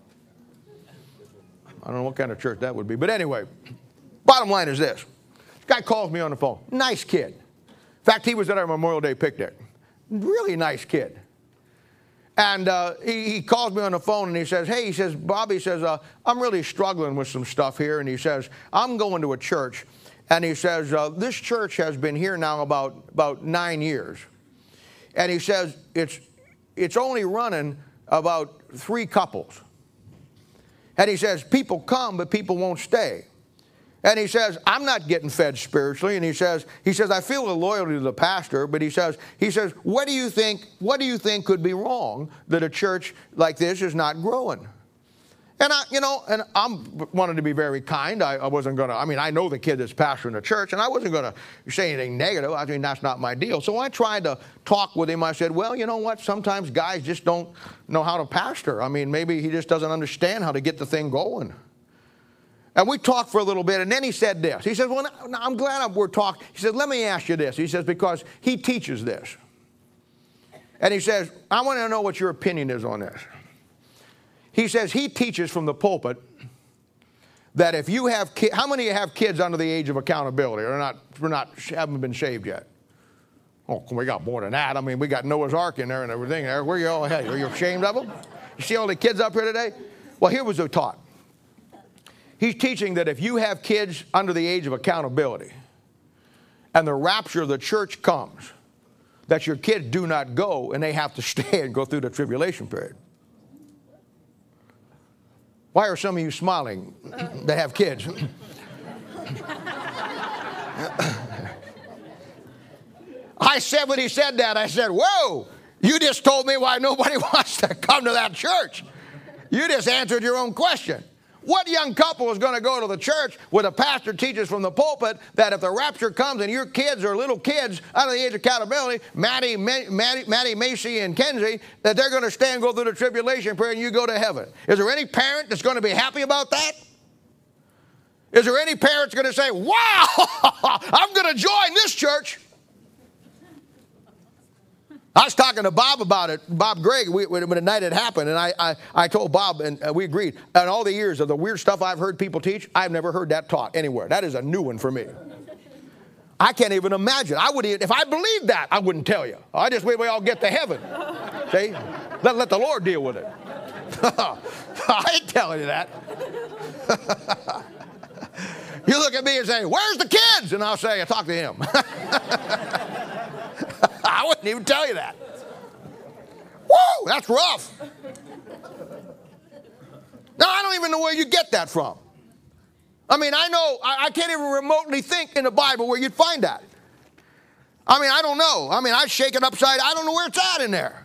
I don't know what kind of church that would be. But anyway, bottom line is this. This guy calls me on the phone. Nice kid. In fact, he was at our Memorial Day picnic. Really nice kid. And he calls me on the phone and he says, hey, he says, Bob, he says, I'm really struggling with some stuff here. And he says, I'm going to a church. And he says, this church has been here now about 9 years. And he says, it's only running about 3 couples. And he says, people come, but people won't stay. And he says, I'm not getting fed spiritually. And he says, I feel a loyalty to the pastor, but he says, what do you think could be wrong that a church like this is not growing? And I'm wanted to be very kind. I wasn't going to, I know the kid that's pastoring the church, and I wasn't going to say anything negative. That's not my deal. So I tried to talk with him. I said, well, you know what? Sometimes guys just don't know how to pastor. Maybe he just doesn't understand how to get the thing going. And we talked for a little bit, and then he said this. He said, well, I'm glad we're talking. He said, let me ask you this. He says, because he teaches this. And he says, I want to know what your opinion is on this. He says he teaches from the pulpit that if you have kids, how many of you have kids under the age of accountability or haven't been saved yet? Oh, we got more than that. We got Noah's Ark in there and everything there. Where you all at? Are you ashamed of them? You see all the kids up here today? Well, here was the taught. He's teaching that if you have kids under the age of accountability and the rapture of the church comes, that your kids do not go and they have to stay and go through the tribulation period. Why are some of you smiling that have kids? I said when he said that, I said, whoa, you just told me why nobody wants to come to that church. You just answered your own question. What young couple is going to go to the church where the pastor teaches from the pulpit that if the rapture comes and your kids are little kids under the age of accountability, Maddie, Macy, and Kenzie, that they're going to stay and go through the tribulation period and you go to heaven? Is there any parent that's going to be happy about that? Is there any parents going to say, wow, I'm going to join this church? I was talking to Bob about it, Bob Gregg, when the night had happened, and I told Bob, and we agreed. In all the years of the weird stuff I've heard people teach, I've never heard that taught anywhere. That is a new one for me. I can't even imagine. If I believed that, I wouldn't tell you. I just wait till we all get to heaven. See? Let the Lord deal with it. I ain't telling you that. You look at me and say, where's the kids? And I'll say, I talk to him. I wouldn't even tell you that. Woo, that's rough. No, I don't even know where you get that from. I mean, I can't even remotely think in the Bible where you'd find that. I mean, I don't know. I mean, I shake it upside. I don't know where it's at in there.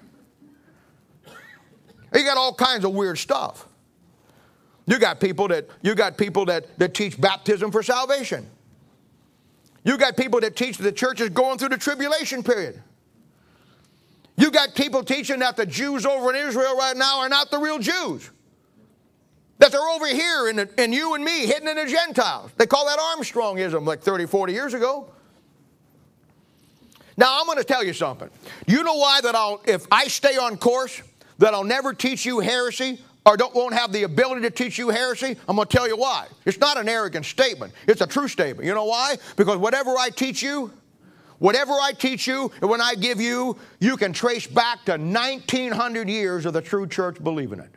You got all kinds of weird stuff. You got people that teach baptism for salvation. You got people that teach the church is going through the tribulation period. You got people teaching that the Jews over in Israel right now are not the real Jews. That they're over here in you and me, hidden in the Gentiles. They call that Armstrongism like 30, 40 years ago. Now, I'm going to tell you something. You know why if I stay on course, that I'll never teach you heresy or won't have the ability to teach you heresy? I'm going to tell you why. It's not an arrogant statement. It's a true statement. You know why? Because whatever I teach you, and when I give you, you can trace back to 1,900 years of the true church believing it.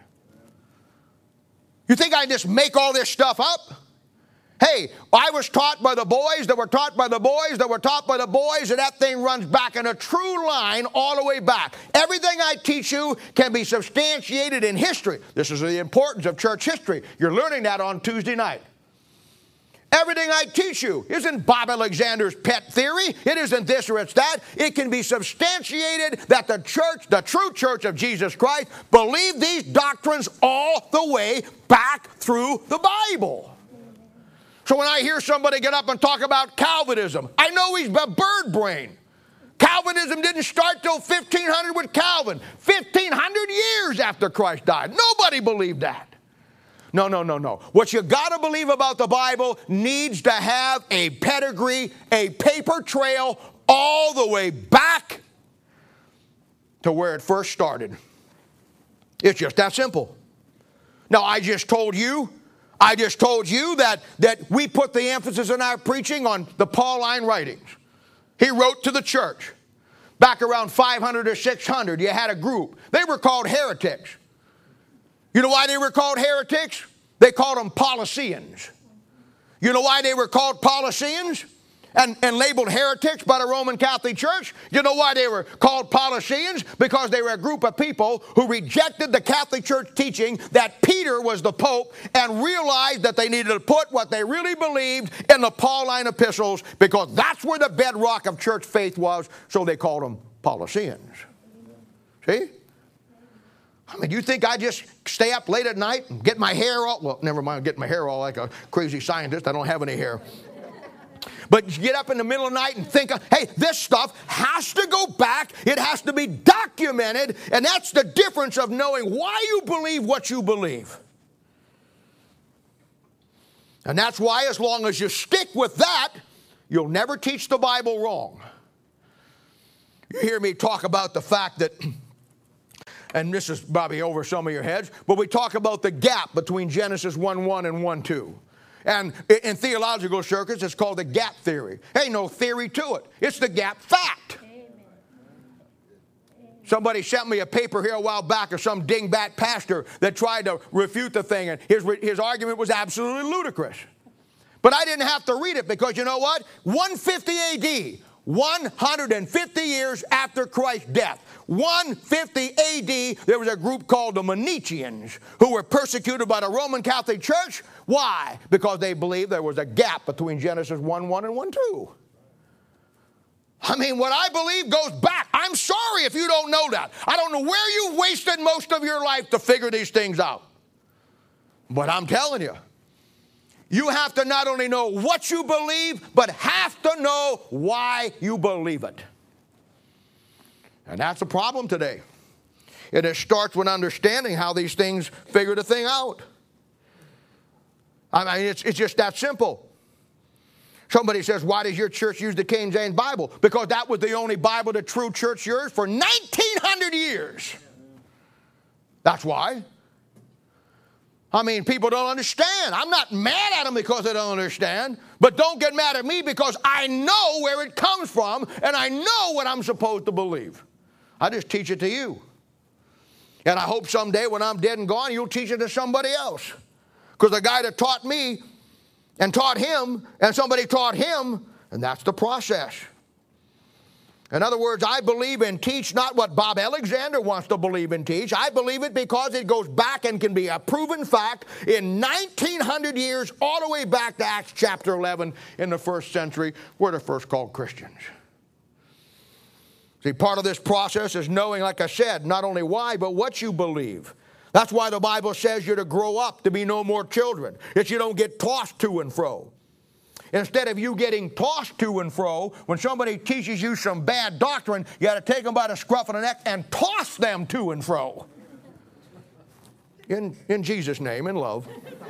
You think I just make all this stuff up? Hey, I was taught by the boys that were taught by the boys that were taught by the boys, and that thing runs back in a true line all the way back. Everything I teach you can be substantiated in history. This is the importance of church history. You're learning that on Tuesday night. Everything I teach you isn't Bob Alexander's pet theory. It isn't this or it's that. It can be substantiated that the church, the true church of Jesus Christ, believed these doctrines all the way back through the Bible. So when I hear somebody get up and talk about Calvinism, I know he's a bird brain. Calvinism didn't start till 1500 with Calvin. 1500 years after Christ died. Nobody believed that. No. What you got to believe about the Bible needs to have a pedigree, a paper trail all the way back to where it first started. It's just that simple. Now, I just told you that we put the emphasis in our preaching on the Pauline writings. He wrote to the church. Back around 500 or 600, you had a group. They were called heretics. You know why they were called heretics? They called them Paulicians. You know why they were called Paulicians and labeled heretics by the Roman Catholic Church? You know why they were called Paulicians? Because they were a group of people who rejected the Catholic Church teaching that Peter was the Pope and realized that they needed to put what they really believed in the Pauline epistles because that's where the bedrock of church faith was, so they called them Paulicians. See? I mean, you think I just stay up late at night and get my hair all, well, never mind getting my hair all like a crazy scientist. I don't have any hair. But you get up in the middle of the night and think, hey, this stuff has to go back. It has to be documented. And that's the difference of knowing why you believe what you believe. And that's why as long as you stick with that, you'll never teach the Bible wrong. You hear me talk about the fact that, and this is probably over some of your heads, but we talk about the gap between Genesis 1:1 and 1:2. And in theological circuits, it's called the gap theory. Ain't no theory to it. It's the gap fact. Amen. Somebody sent me a paper here a while back of some dingbat pastor that tried to refute the thing, and his argument was absolutely ludicrous. But I didn't have to read it because you know what? 150 A.D., 150 years after Christ's death, 150 A.D., there was a group called the Manichaeans who were persecuted by the Roman Catholic Church. Why? Because they believed there was a gap between Genesis 1:1 and 1:2. I mean, what I believe goes back. I'm sorry if you don't know that. I don't know where you wasted most of your life to figure these things out. But I'm telling you, you have to not only know what you believe, but have to know why you believe it. And that's a problem today. And it starts with understanding how these things figure the thing out. I mean, it's just that simple. Somebody says, why does your church use the King James Bible? Because that was the only Bible the true church used for 1,900 years. That's why. I mean, people don't understand. I'm not mad at them because they don't understand. But don't get mad at me because I know where it comes from and I know what I'm supposed to believe. I just teach it to you. And I hope someday when I'm dead and gone, you'll teach it to somebody else. Because the guy that taught me and taught him and somebody taught him, and that's the process. In other words, I believe and teach not what Bob Alexander wants to believe and teach. I believe it because it goes back and can be a proven fact in 1900 years, all the way back to Acts chapter 11 in the first century, where they're first called Christians. See, part of this process is knowing, like I said, not only why, but what you believe. That's why the Bible says you're to grow up to be no more children. That you don't get tossed to and fro. Instead of you getting tossed to and fro, when somebody teaches you some bad doctrine, you got to take them by the scruff of the neck and toss them to and fro. In Jesus' name, in love.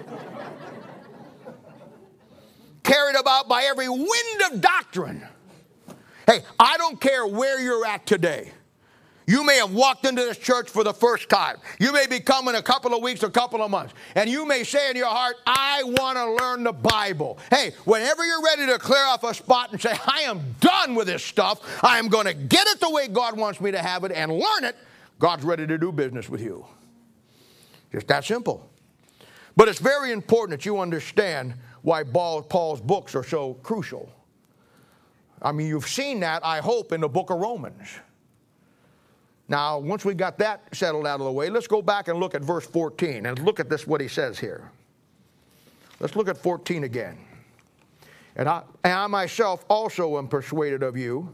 Carried about by every wind of doctrine. Hey, I don't care where you're at today. You may have walked into this church for the first time. You may be coming a couple of weeks, a couple of months. And you may say in your heart, I want to learn the Bible. Hey, whenever you're ready to clear off a spot and say, I am done with this stuff. I am going to get it the way God wants me to have it and learn it. God's ready to do business with you. Just that simple. But it's very important that you understand why Paul's books are so crucial. I mean, you've seen that, I hope, in the book of Romans. Now, once we got that settled out of the way, let's go back and look at verse 14 and look at this, what he says here. Let's look at 14 again. And I myself also am persuaded of you,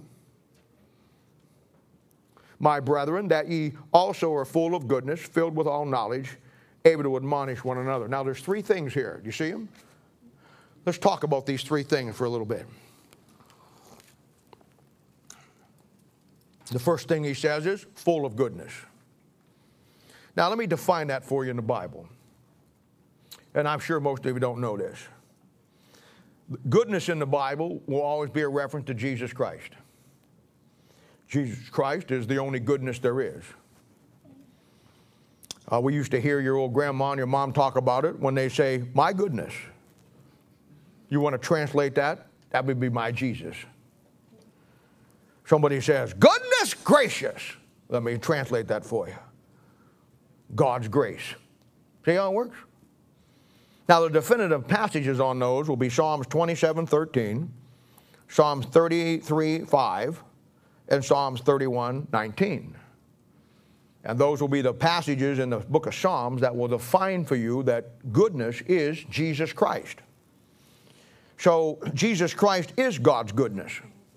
my brethren, that ye also are full of goodness, filled with all knowledge, able to admonish one another. Now, there's three things here. Do you see them? Let's talk about these three things for a little bit. The first thing he says is full of goodness. Now, let me define that for you in the Bible. And I'm sure most of you don't know this. Goodness in the Bible will always be a reference to Jesus Christ. Jesus Christ is the only goodness there is. We used to hear your old grandma and your mom talk about it when they say, my goodness. You want to translate that? That would be my Jesus. Somebody says, goodness gracious. Let me translate that for you. God's grace. See how it works? Now, the definitive passages on those will be Psalms 27:13, Psalms 33:5, and Psalms 31:19. And those will be the passages in the book of Psalms that will define for you that goodness is Jesus Christ. So, Jesus Christ is God's goodness.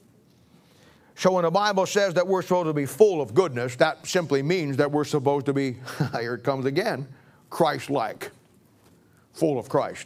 So when the Bible says that we're supposed to be full of goodness, that simply means that we're supposed to be, here it comes again, Christ-like, full of Christ.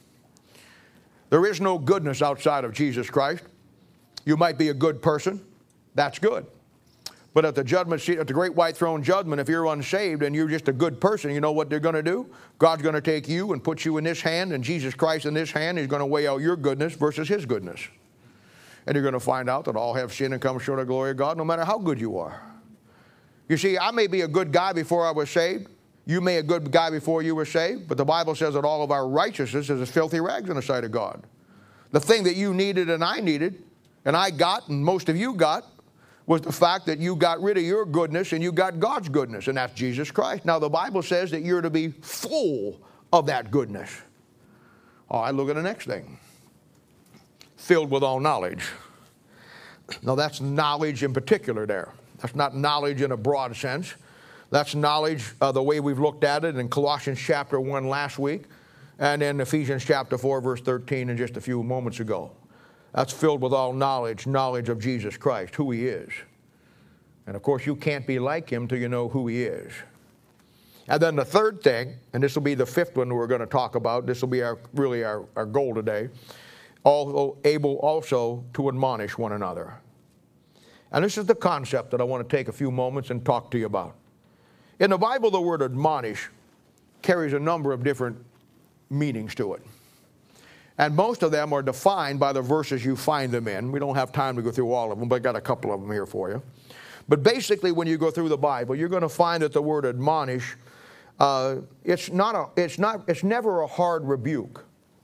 There is no goodness outside of Jesus Christ. You might be a good person. That's good. But at the judgment seat, at the great white throne judgment, if you're unsaved and you're just a good person, you know what they're going to do? God's going to take you and put you in this hand and Jesus Christ in this hand. He's going to weigh out your goodness versus his goodness. And you're going to find out that all have sinned and come short of the glory of God, no matter how good you are. You see, I may be a good guy before I was saved. You may be a good guy before you were saved. But the Bible says that all of our righteousness is as filthy rags in the sight of God. The thing that you needed and I got, and most of you got, was the fact that you got rid of your goodness and you got God's goodness, and that's Jesus Christ. Now, the Bible says that you're to be full of that goodness. All right, look at the next thing. Filled with all knowledge. Now, that's knowledge in particular there. That's not knowledge in a broad sense. That's knowledge the way we've looked at it in Colossians chapter 1 last week, and in Ephesians chapter 4, verse 13, and just a few moments ago. That's filled with all knowledge, knowledge of Jesus Christ, who he is. And of course, you can't be like him till you know who he is. And then the third thing, and this will be the fifth one we're going to talk about. This will be really our goal today. Able also to admonish one another. And this is the concept that I want to take a few moments and talk to you about. In the Bible, the word admonish carries a number of different meanings to it. And most of them are defined by the verses you find them in. We don't have time to go through all of them, but I got a couple of them here for you. But basically, when you go through the Bible, you're going to find that the word admonish, it's never a hard rebuke.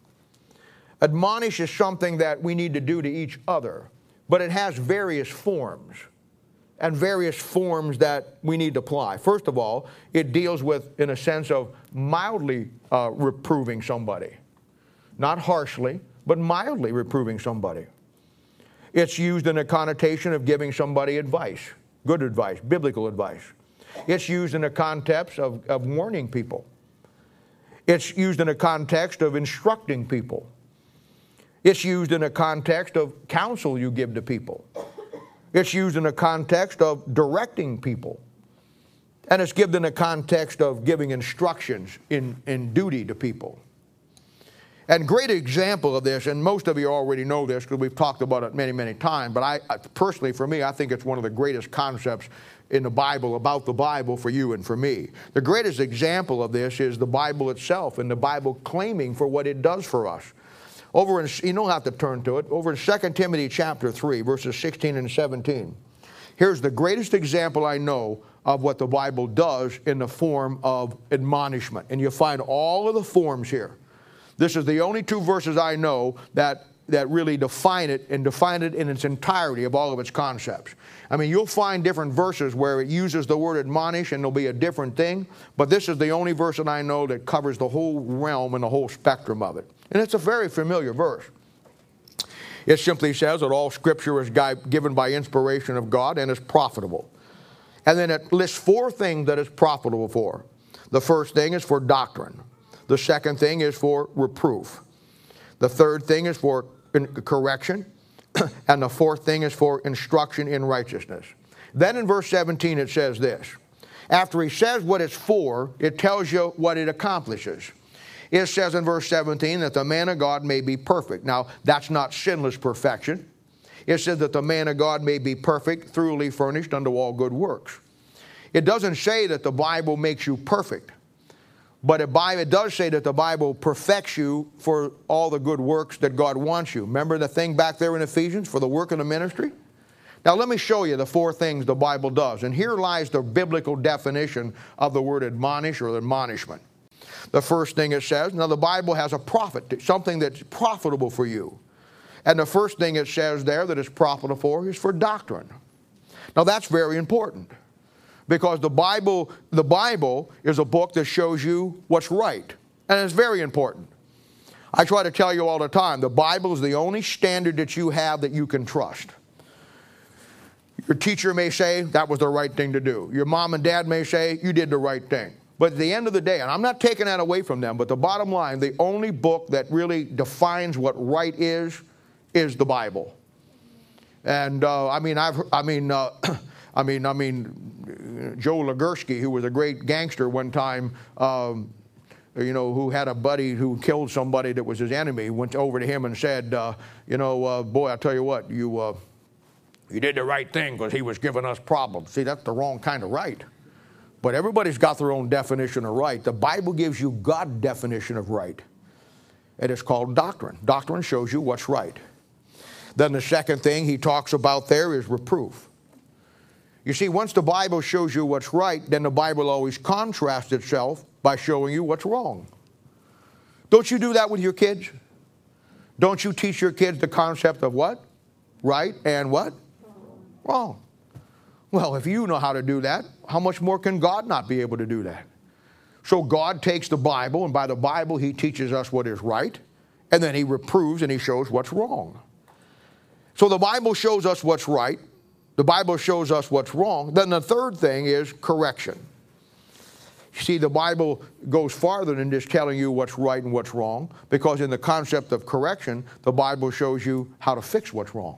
Admonish is something that we need to do to each other, but it has various forms, and various forms that we need to apply. First of all, it deals with, in a sense of mildly reproving somebody. Not harshly, but mildly reproving somebody. It's used in a connotation of giving somebody advice, good advice, biblical advice. It's used in a context of warning people. It's used in a context of instructing people. It's used in a context of counsel you give to people. It's used in a context of directing people. And it's given in a context of giving instructions in duty to people. And great example of this, and most of you already know this because we've talked about it many, many times, but I personally, for me, I think it's one of the greatest concepts in the Bible, about the Bible, for you and for me. The greatest example of this is the Bible itself, and the Bible claiming for what it does for us. Over in, you don't have to turn to it, over in 2 Timothy chapter 3, verses 16 and 17. Here's the greatest example I know of what the Bible does in the form of admonishment. And you'll find all of the forms here. This is the only two verses I know that really define it, and define it in its entirety of all of its concepts. I mean, you'll find different verses where it uses the word admonish and there'll be a different thing, but this is the only verse that I know that covers the whole realm and the whole spectrum of it. And it's a very familiar verse. It simply says that all Scripture is given by inspiration of God and is profitable. And then it lists four things that it's profitable for. The first thing is for doctrine. The second thing is for reproof. The third thing is for correction. And the fourth thing is for instruction in righteousness. Then in verse 17 it says this. After he says what it's for, it tells you what it accomplishes. It says in verse 17 that the man of God may be perfect. Now, that's not sinless perfection. It says that the man of God may be perfect, thoroughly furnished unto all good works. It doesn't say that the Bible makes you perfect. But it does say that the Bible perfects you for all the good works that God wants you. Remember the thing back there in Ephesians for the work of the ministry? Now let me show you the four things the Bible does. And here lies the biblical definition of the word admonish or admonishment. The first thing it says, now the Bible has a profit, something that's profitable for you. And the first thing it says there that it's profitable for is for doctrine. Now that's very important. Because the Bible is a book that shows you what's right. And it's very important. I try to tell you all the time, the Bible is the only standard that you have that you can trust. Your teacher may say that was the right thing to do. Your mom and dad may say you did the right thing. But at the end of the day, and I'm not taking that away from them, but the bottom line, the only book that really defines what right is the Bible. And Joe Legursky, who was a great gangster one time, who had a buddy who killed somebody that was his enemy, went over to him and said, boy, I tell you what, you did the right thing because he was giving us problems. See, that's the wrong kind of right. But everybody's got their own definition of right. The Bible gives you God's definition of right. And it's called doctrine. Doctrine shows you what's right. Then the second thing he talks about there is reproof. You see, once the Bible shows you what's right, then the Bible always contrasts itself by showing you what's wrong. Don't you do that with your kids? Don't you teach your kids the concept of what? Right and what? Wrong. Well, if you know how to do that, how much more can God not be able to do that? So God takes the Bible, and by the Bible he teaches us what is right, and then he reproves and he shows what's wrong. So the Bible shows us what's right. The Bible shows us what's wrong. Then the third thing is correction. You see, the Bible goes farther than just telling you what's right and what's wrong, because in the concept of correction, the Bible shows you how to fix what's wrong.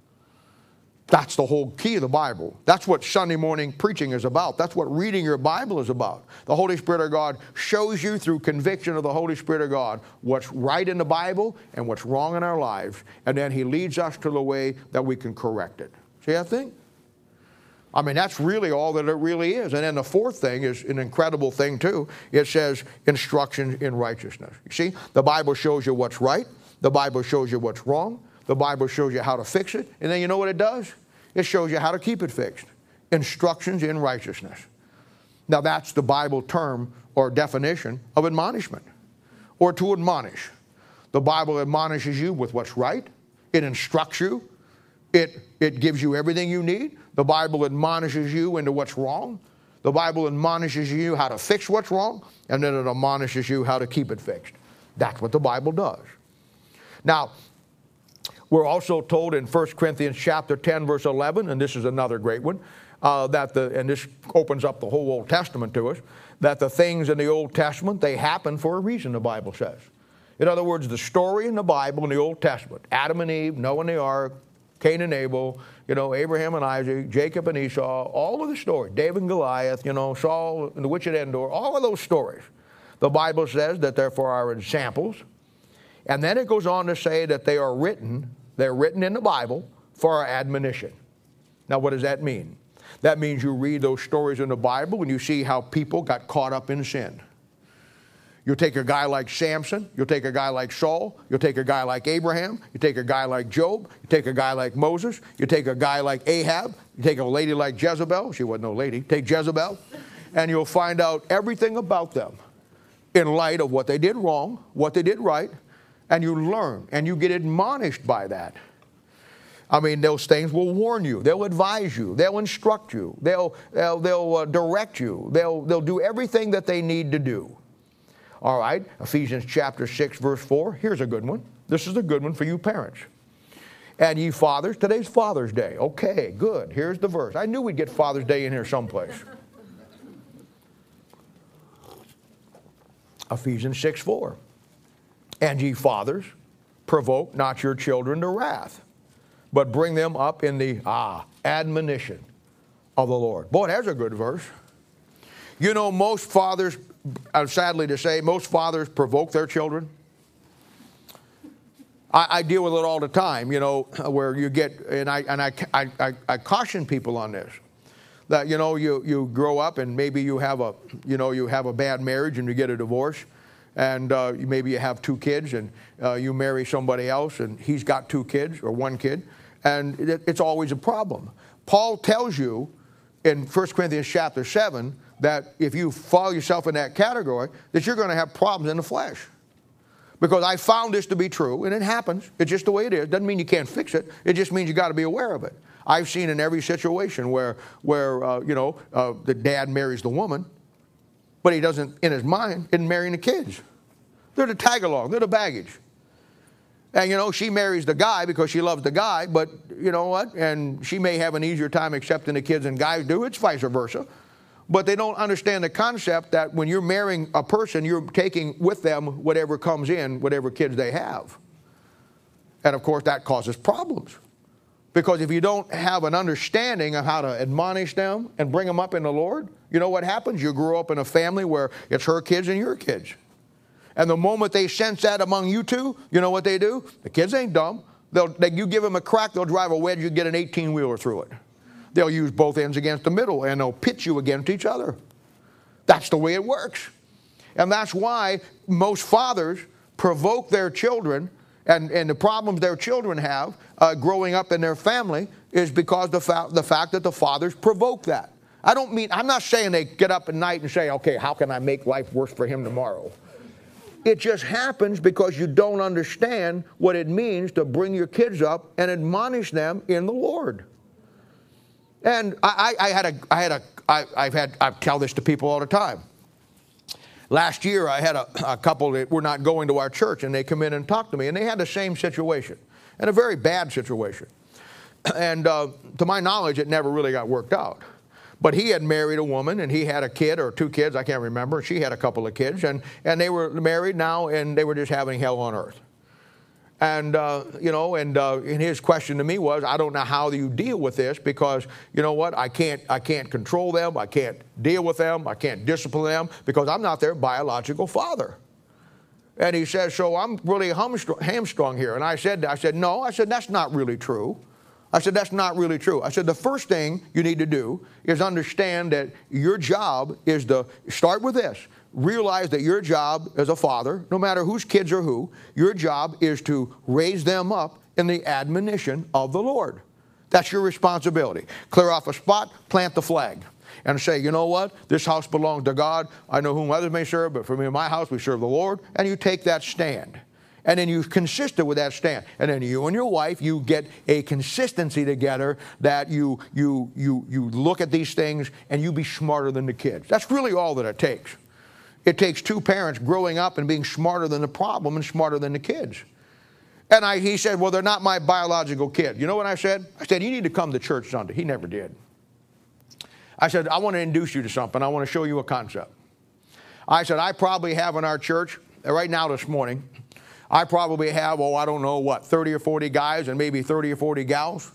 That's the whole key of the Bible. That's what Sunday morning preaching is about. That's what reading your Bible is about. The Holy Spirit of God shows you through conviction of the Holy Spirit of God what's right in the Bible and what's wrong in our lives, and then he leads us to the way that we can correct it. See that thing? I mean, that's really all that it really is. And then the fourth thing is an incredible thing too. It says instruction in righteousness. You see, the Bible shows you what's right. The Bible shows you what's wrong. The Bible shows you how to fix it. And then you know what it does? It shows you how to keep it fixed. Instructions in righteousness. Now that's the Bible term or definition of admonishment, or to admonish. The Bible admonishes you with what's right. It instructs you. It gives you everything you need. The Bible admonishes you into what's wrong. The Bible admonishes you how to fix what's wrong, and then it admonishes you how to keep it fixed. That's what the Bible does. Now, We're also told in 1 Corinthians chapter 10, verse 11, and this is another great one, and this opens up the whole Old Testament to us, that the things in the Old Testament, they happen for a reason, the Bible says. In other words, the story in the Bible in the Old Testament, Adam and Eve, Noah and the ark, Cain and Abel, Abraham and Isaac, Jacob and Esau, all of the stories, David and Goliath, Saul and the witch at Endor, all of those stories. The Bible says that therefore are examples. And then it goes on to say that they're written in the Bible for our admonition. Now what does that mean? That means you read those stories in the Bible and you see how people got caught up in sin. You'll take a guy like Samson, you'll take a guy like Saul, you'll take a guy like Abraham, you take a guy like Job, you take a guy like Moses, you take a guy like Ahab, you take a lady like Jezebel, she wasn't no lady, take Jezebel, and you'll find out everything about them in light of what they did wrong, what they did right, and you learn and you get admonished by that. I mean, those things will warn you, they'll advise you, they'll instruct you, they'll direct you, they'll do everything that they need to do. All right, Ephesians chapter 6, verse 4. Here's a good one. This is a good one for you parents. And ye fathers, today's Father's Day. Okay, good. Here's the verse. I knew we'd get Father's Day in here someplace. Ephesians 6, 4. And ye fathers, provoke not your children to wrath, but bring them up in the admonition of the Lord. Boy, that's a good verse. Most fathers, sadly to say, most fathers provoke their children. I deal with it all the time, where you get, and I caution people on this, that, you grow up and maybe you have a bad marriage and you get a divorce, and maybe you have 2 kids and you marry somebody else and he's got 2 kids or 1 kid, and it's always a problem. Paul tells you in 1 Corinthians chapter 7 that if you follow yourself in that category, that you're going to have problems in the flesh. Because I found this to be true, and it happens. It's just the way it is. Doesn't mean you can't fix it. It just means you got to be aware of it. I've seen in every situation where the dad marries the woman, but he doesn't, in his mind, isn't marrying the kids. They're the tag-along. They're the baggage. And, she marries the guy because she loves the guy, but you know what? And she may have an easier time accepting the kids than guys do. It's vice versa. But they don't understand the concept that when you're marrying a person, you're taking with them whatever comes in, whatever kids they have. And of course, that causes problems. Because if you don't have an understanding of how to admonish them and bring them up in the Lord, you know what happens? You grow up in a family where it's her kids and your kids. And the moment they sense that among you two, you know what they do? The kids ain't dumb. You give them a crack, they'll drive a wedge, you get an 18-wheeler through it. They'll use both ends against the middle, and they'll pit you against each other. That's the way it works. And that's why most fathers provoke their children, and the problems their children have growing up in their family is because the fact that the fathers provoke that. I'm not saying they get up at night and say, okay, how can I make life worse for him tomorrow? It just happens because you don't understand what it means to bring your kids up and admonish them in the Lord. And I tell this to people all the time. Last year I had a couple that were not going to our church, and they come in and talk to me, and they had the same situation, and a very bad situation. And to my knowledge, it never really got worked out. But he had married a woman, and he had a kid or 2 kids, I can't remember. She had a couple of kids, and they were married now, and they were just having hell on earth. And, and his question to me was, I don't know how you deal with this because, you know what, I can't control them, I can't deal with them, I can't discipline them because I'm not their biological father. And he says, so I'm really hamstrung here. And I said, no, that's not really true. I said, that's not really true. I said, the first thing you need to do is understand that your job is to start with this. Realize that your job as a father, no matter whose kids are who, your job is to raise them up in the admonition of the Lord. That's your responsibility. Clear off a spot, plant the flag, and say, you know what? This house belongs to God. I know whom others may serve, but for me and my house, we serve the Lord. And you take that stand. And then you consistent with that stand. And then you and your wife, you get a consistency together that you look at these things and you be smarter than the kids. That's really all that it takes. It takes 2 parents growing up and being smarter than the problem and smarter than the kids. And he said, well, they're not my biological kid. You know what I said? I said, you need to come to church Sunday. He never did. I said, I want to introduce you to something. I want to show you a concept. I said, I probably have in our church, right now this morning, I probably have, I don't know what, 30 or 40 guys and maybe 30 or 40 gals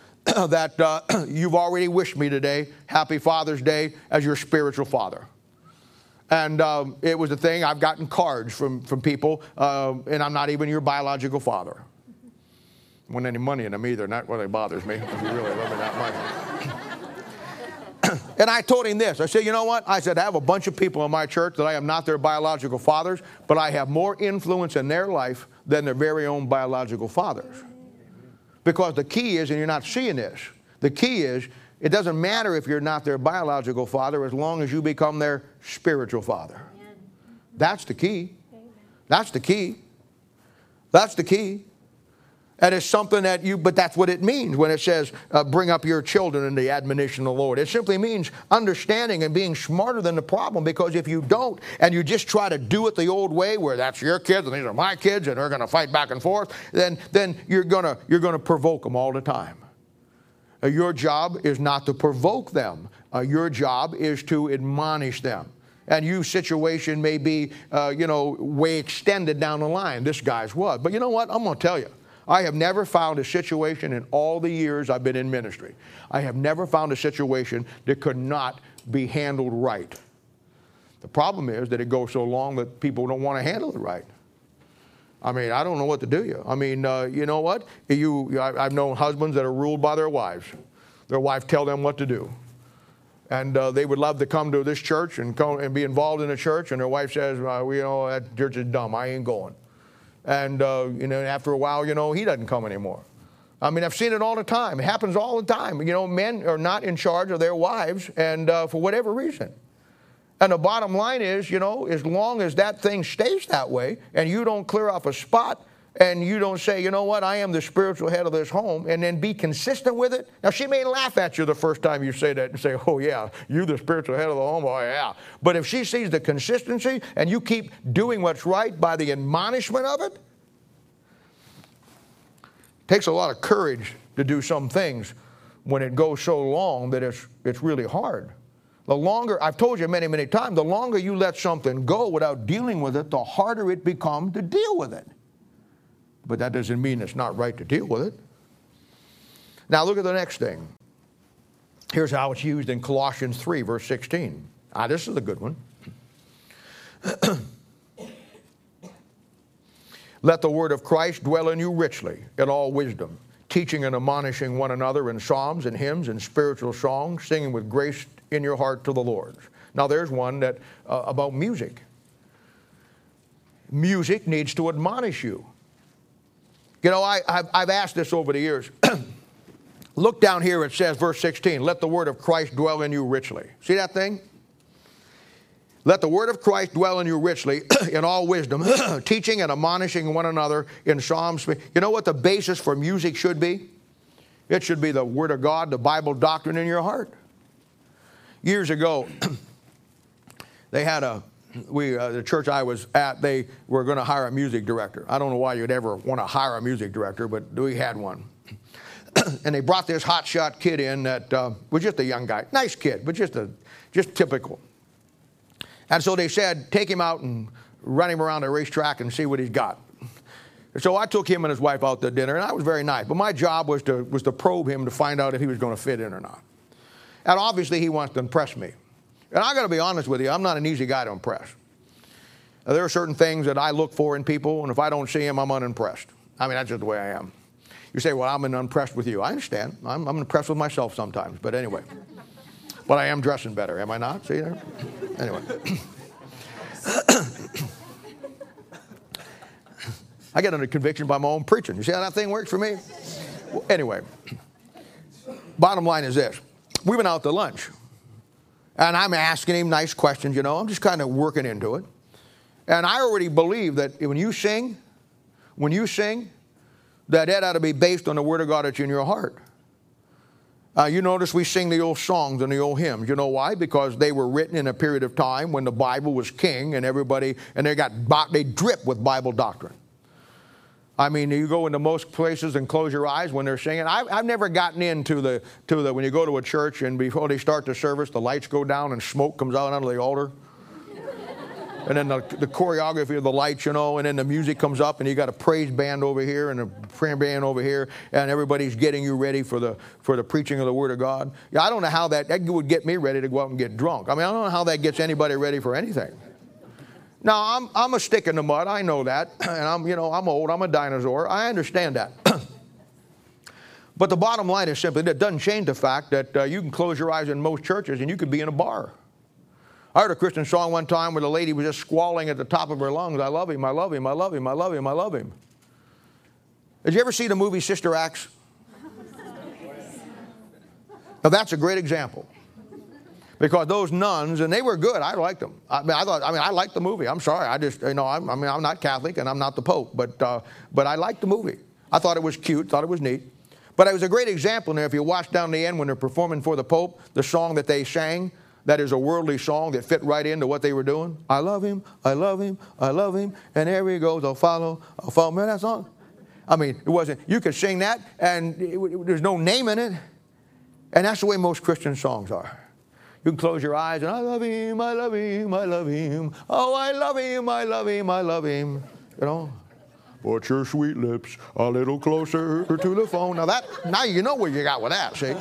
that you've already wished me today, Happy Father's Day, as your spiritual father. And it was the thing, I've gotten cards from people, and I'm not even your biological father. There wasn't any money in them either, not really bothers me, if you really love me that much. And I told him this, I said, you know what? I said, I have a bunch of people in my church that I am not their biological fathers, but I have more influence in their life than their very own biological fathers. Because the key is, and you're not seeing this, the key is, it doesn't matter if you're not their biological father as long as you become their spiritual father. That's the key. That's the key. That's the key. And it's something that but that's what it means when it says, bring up your children in the admonition of the Lord. It simply means understanding and being smarter than the problem, because if you don't and you just try to do it the old way, where that's your kids and these are my kids and they're going to fight back and forth, then you're going to provoke them all the time. Your job is not to provoke them. Your job is to admonish them. And your situation may be, way extended down the line. This guy's was. But you know what? I'm going to tell you. I have never found a situation in all the years I've been in ministry. I have never found a situation that could not be handled right. The problem is that it goes so long that people don't want to handle it right. I mean, I don't know what to do you. I mean, you know what? I've known husbands that are ruled by their wives. Their wife tell them what to do. And they would love to come to this church and be involved in the church, and their wife says, that church is dumb. I ain't going. And, after a while, he doesn't come anymore. I mean, I've seen it all the time. It happens all the time. Men are not in charge of their wives, and for whatever reason. And the bottom line is, as long as that thing stays that way and you don't clear off a spot and you don't say, you know what, I am the spiritual head of this home, and then be consistent with it. Now, she may laugh at you the first time you say that and say, oh, yeah, you're the spiritual head of the home. Oh, yeah. But if she sees the consistency and you keep doing what's right by the admonishment of it, it takes a lot of courage to do some things when it goes so long that it's really hard. The longer, I've told you many, many times, the longer you let something go without dealing with it, the harder it becomes to deal with it. But that doesn't mean it's not right to deal with it. Now look at the next thing. Here's how it's used in Colossians 3, verse 16. This is a good one. Let the word of Christ dwell in you richly, in all wisdom, teaching and admonishing one another in psalms and hymns and spiritual songs, singing with grace in your heart to the Lord. Now there's one that about music. Music needs to admonish you. I've asked this over the years. Look down here, it says, verse 16, let the word of Christ dwell in you richly. See that thing? Let the word of Christ dwell in you richly in all wisdom, teaching and admonishing one another in psalms. You know what the basis for music should be? It should be the word of God, the Bible doctrine in your heart. Years ago, they had the church I was at, they were going to hire a music director. I don't know why you'd ever want to hire a music director, but we had one. And they brought this hotshot kid in that was just a young guy. Nice kid, but just typical. And so they said, take him out and run him around the racetrack and see what he's got. So I took him and his wife out to dinner, and that was very nice. But my job was to probe him to find out if he was going to fit in or not. And obviously he wants to impress me. And I got to be honest with you, I'm not an easy guy to impress. There are certain things that I look for in people, and if I don't see them, I'm unimpressed. I mean, that's just the way I am. You say, well, I'm unimpressed with you. I understand. I'm impressed with myself sometimes, but anyway. But I am dressing better, am I not? See there? Anyway. I get under conviction by my own preaching. You see how that thing works for me? Well, anyway, bottom line is this. We went out to lunch, and I'm asking him nice questions, I'm just kind of working into it. And I already believe that when you sing, that ought to be based on the Word of God that's in your heart. You notice we sing the old songs and the old hymns. You know why? Because they were written in a period of time when the Bible was king and everybody, and they drip with Bible doctrine. I mean, you go into most places and close your eyes when they're singing. I've never gotten into the when you go to a church and before they start the service, the lights go down and smoke comes out onto the altar. And then the choreography of the lights, and then the music comes up, and you got a praise band over here and a prayer band over here, and everybody's getting you ready for the preaching of the Word of God. Yeah, I don't know how that would get me ready to go out and get drunk. I mean, I don't know how that gets anybody ready for anything. Now, I'm a stick in the mud. I know that, and I'm old. I'm a dinosaur. I understand that. But the bottom line is simply that it doesn't change the fact that you can close your eyes in most churches, and you could be in a bar. I heard a Christian song one time where the lady was just squalling at the top of her lungs, I love him, I love him, I love him, I love him, I love him. Did you ever see the movie Sister Acts? Now that's a great example. Because those nuns, and they were good, I liked them. I liked the movie. I'm sorry, I'm not Catholic and I'm not the Pope, but I liked the movie. I thought it was cute, thought it was neat. But it was a great example there. If you watch down the end when they're performing for the Pope, the song that they sang, that is a worldly song that fit right into what they were doing. I love him, I love him, I love him, and there he goes, I'll follow. Remember that song? I mean, it wasn't, you could sing that, and there's no name in it. And that's the way most Christian songs are. You can close your eyes, and I love him, I love him, I love him. Oh, I love him, I love him, I love him. Put your sweet lips a little closer to the phone. Now you know where you got with that, see?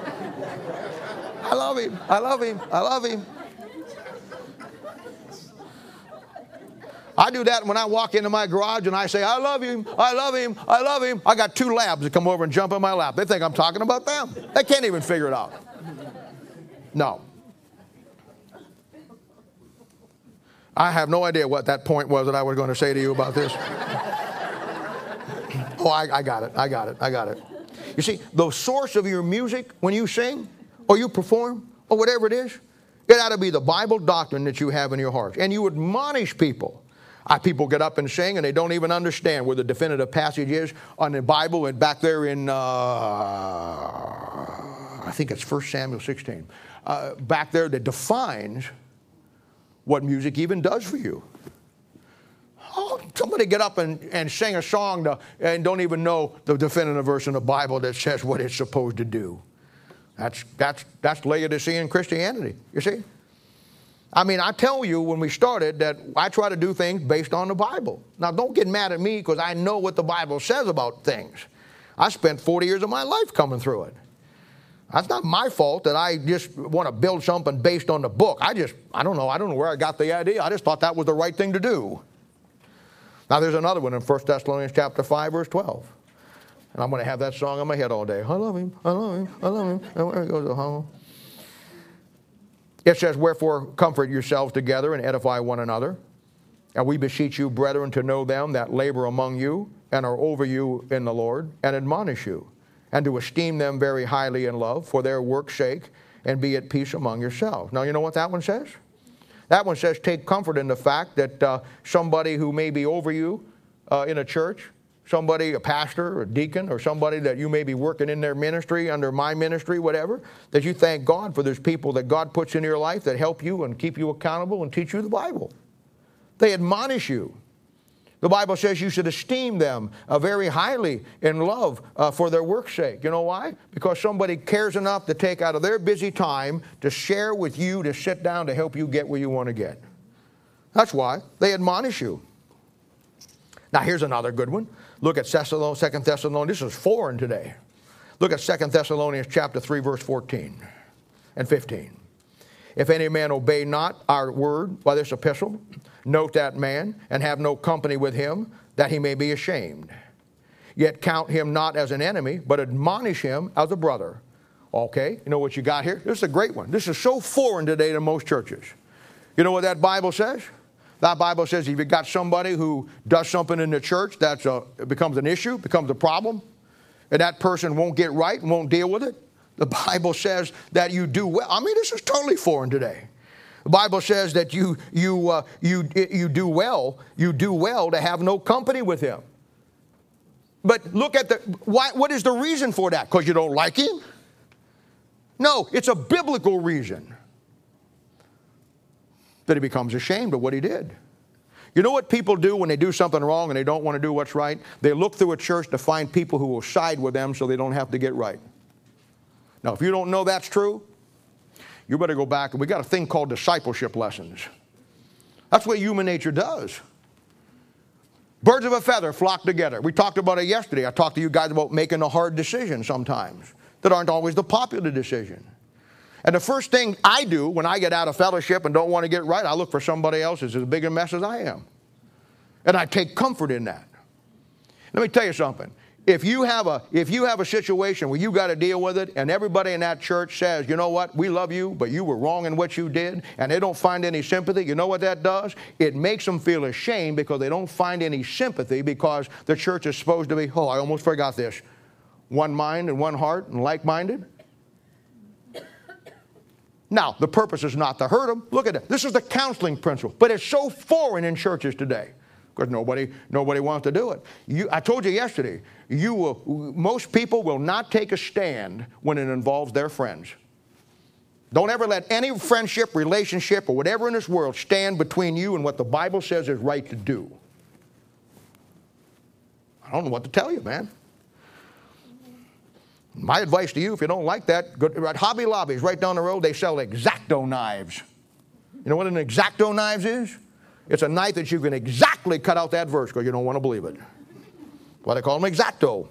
I love him, I love him, I love him. I do that when I walk into my garage and I say, I love him, I love him, I love him. I got 2 labs that come over and jump in my lap. They think I'm talking about them. They can't even figure it out. No. I have no idea what that point was that I was going to say to you about this. Oh, I got it. You see, the source of your music when you sing or you perform or whatever it is, it ought to be the Bible doctrine that you have in your heart. And you admonish people. People get up and sing and they don't even understand where the definitive passage is on the Bible and back there in, I think it's 1 Samuel 16. Back there that defines what music even does for you. Oh, somebody get up and sing a song and don't even know the definitive verse in the Bible that says what it's supposed to do. That's Laodicean Christianity, you see. I mean, I tell you when we started that I try to do things based on the Bible. Now, don't get mad at me because I know what the Bible says about things. I spent 40 years of my life coming through it. That's not my fault that I just want to build something based on the book. I don't know where I got the idea. I just thought that was the right thing to do. Now there's another one in 1 Thessalonians chapter 5, verse 12. And I'm going to have that song in my head all day. I love him, I love him, I love him. And where it goes, it says, wherefore comfort yourselves together and edify one another. And we beseech you, brethren, to know them that labor among you and are over you in the Lord, and admonish you, and to esteem them very highly in love for their work's sake, and be at peace among yourselves. Now, you know what that one says? That one says take comfort in the fact that somebody who may be over you in a church, somebody, a pastor or a deacon, or somebody that you may be working in their ministry, under my ministry, whatever, that you thank God for those people that God puts in your life that help you and keep you accountable and teach you the Bible. They admonish you. The Bible says you should esteem them very highly in love for their work's sake. You know why? Because somebody cares enough to take out of their busy time to share with you, to sit down to help you get where you want to get. That's why they admonish you. Now here's another good one. Look at 2 Thessalonians. This is foreign today. Look at 2 Thessalonians chapter 3, verse 14 and 15. If any man obey not our word by this epistle, note that man, and have no company with him, that he may be ashamed. Yet count him not as an enemy, but admonish him as a brother. Okay, you know what you got here? This is a great one. This is so foreign today to most churches. You know what that Bible says? That Bible says if you've got somebody who does something in the church that becomes an issue, becomes a problem, and that person won't get right and won't deal with it, the Bible says that you do well. I mean, this is totally foreign today. The Bible says that you do well to have no company with him. But look at what is the reason for that? Because you don't like him? No, it's a biblical reason. That he becomes ashamed of what he did. You know what people do when they do something wrong and they don't want to do what's right? They look through a church to find people who will side with them so they don't have to get right. Now, if you don't know that's true, you better go back. We got a thing called discipleship lessons. That's what human nature does. Birds of a feather flock together. We talked about it yesterday. I talked to you guys about making a hard decision sometimes that aren't always the popular decision. And the first thing I do when I get out of fellowship and don't want to get right, I look for somebody else that's as big a mess as I am. And I take comfort in that. Let me tell you something. If you have a situation where you got to deal with it and everybody in that church says, you know what, we love you, but you were wrong in what you did, and they don't find any sympathy, you know what that does? It makes them feel ashamed because they don't find any sympathy because the church is supposed to be, oh, I almost forgot this, one mind and one heart and like-minded. Now, the purpose is not to hurt them. Look at it. This is the counseling principle, but it's so foreign in churches today. Because nobody wants to do it. I told you yesterday, most people will not take a stand when it involves their friends. Don't ever let any friendship, relationship, or whatever in this world stand between you and what the Bible says is right to do. I don't know what to tell you, man. My advice to you, if you don't like that, go to Hobby Lobby's right down the road. They sell X-Acto knives. You know what an X-Acto knife is? It's a knife that you can exactly cut out that verse because you don't want to believe it. Why they call them X-Acto.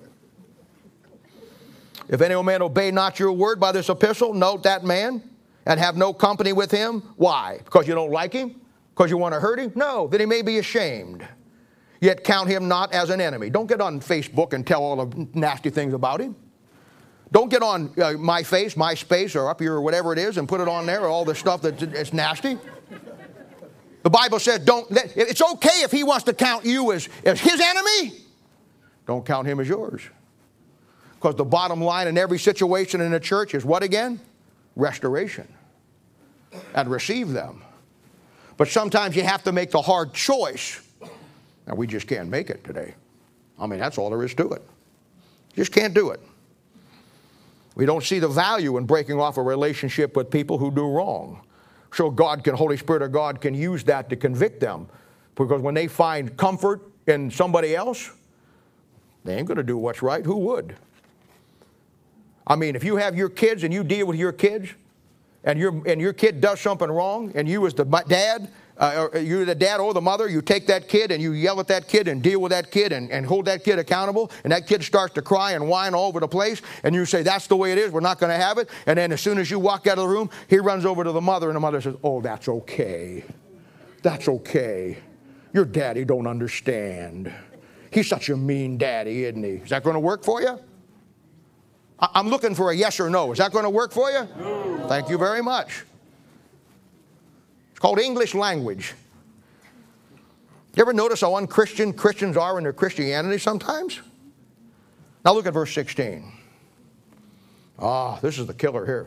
If any man obey not your word by this epistle, note that man, and have no company with him. Why? Because you don't like him? Because you want to hurt him? No, that he may be ashamed. Yet count him not as an enemy. Don't get on Facebook and tell all the nasty things about him. Don't get on MySpace, or up your whatever it is and put it on there, or all the stuff that's nasty. The Bible says it's okay if he wants to count you as his enemy. Don't count him as yours. Because the bottom line in every situation in the church is what again? Restoration. And receive them. But sometimes you have to make the hard choice. And we just can't make it today. I mean, that's all there is to it. Just can't do it. We don't see the value in breaking off a relationship with people who do wrong. So Holy Spirit of God can use that to convict them. Because when they find comfort in somebody else, they ain't going to do what's right. Who would? I mean, if you have your kids and you deal with your kids, and your kid does something wrong, and you as the dad, or you're the dad or the mother, you take that kid and you yell at that kid and deal with that kid and hold that kid accountable, and that kid starts to cry and whine all over the place, and you say, that's the way it is, we're not going to have it, and then as soon as you walk out of the room, he runs over to the mother, and the mother says, oh, that's okay. That's okay. Your daddy don't understand. He's such a mean daddy, isn't he? Is that going to work for you? I'm looking for a yes or no. Is that going to work for you? No. Thank you very much. It's called English language. You ever notice how unchristian Christians are in their Christianity sometimes? Now look at verse 16. This is the killer here.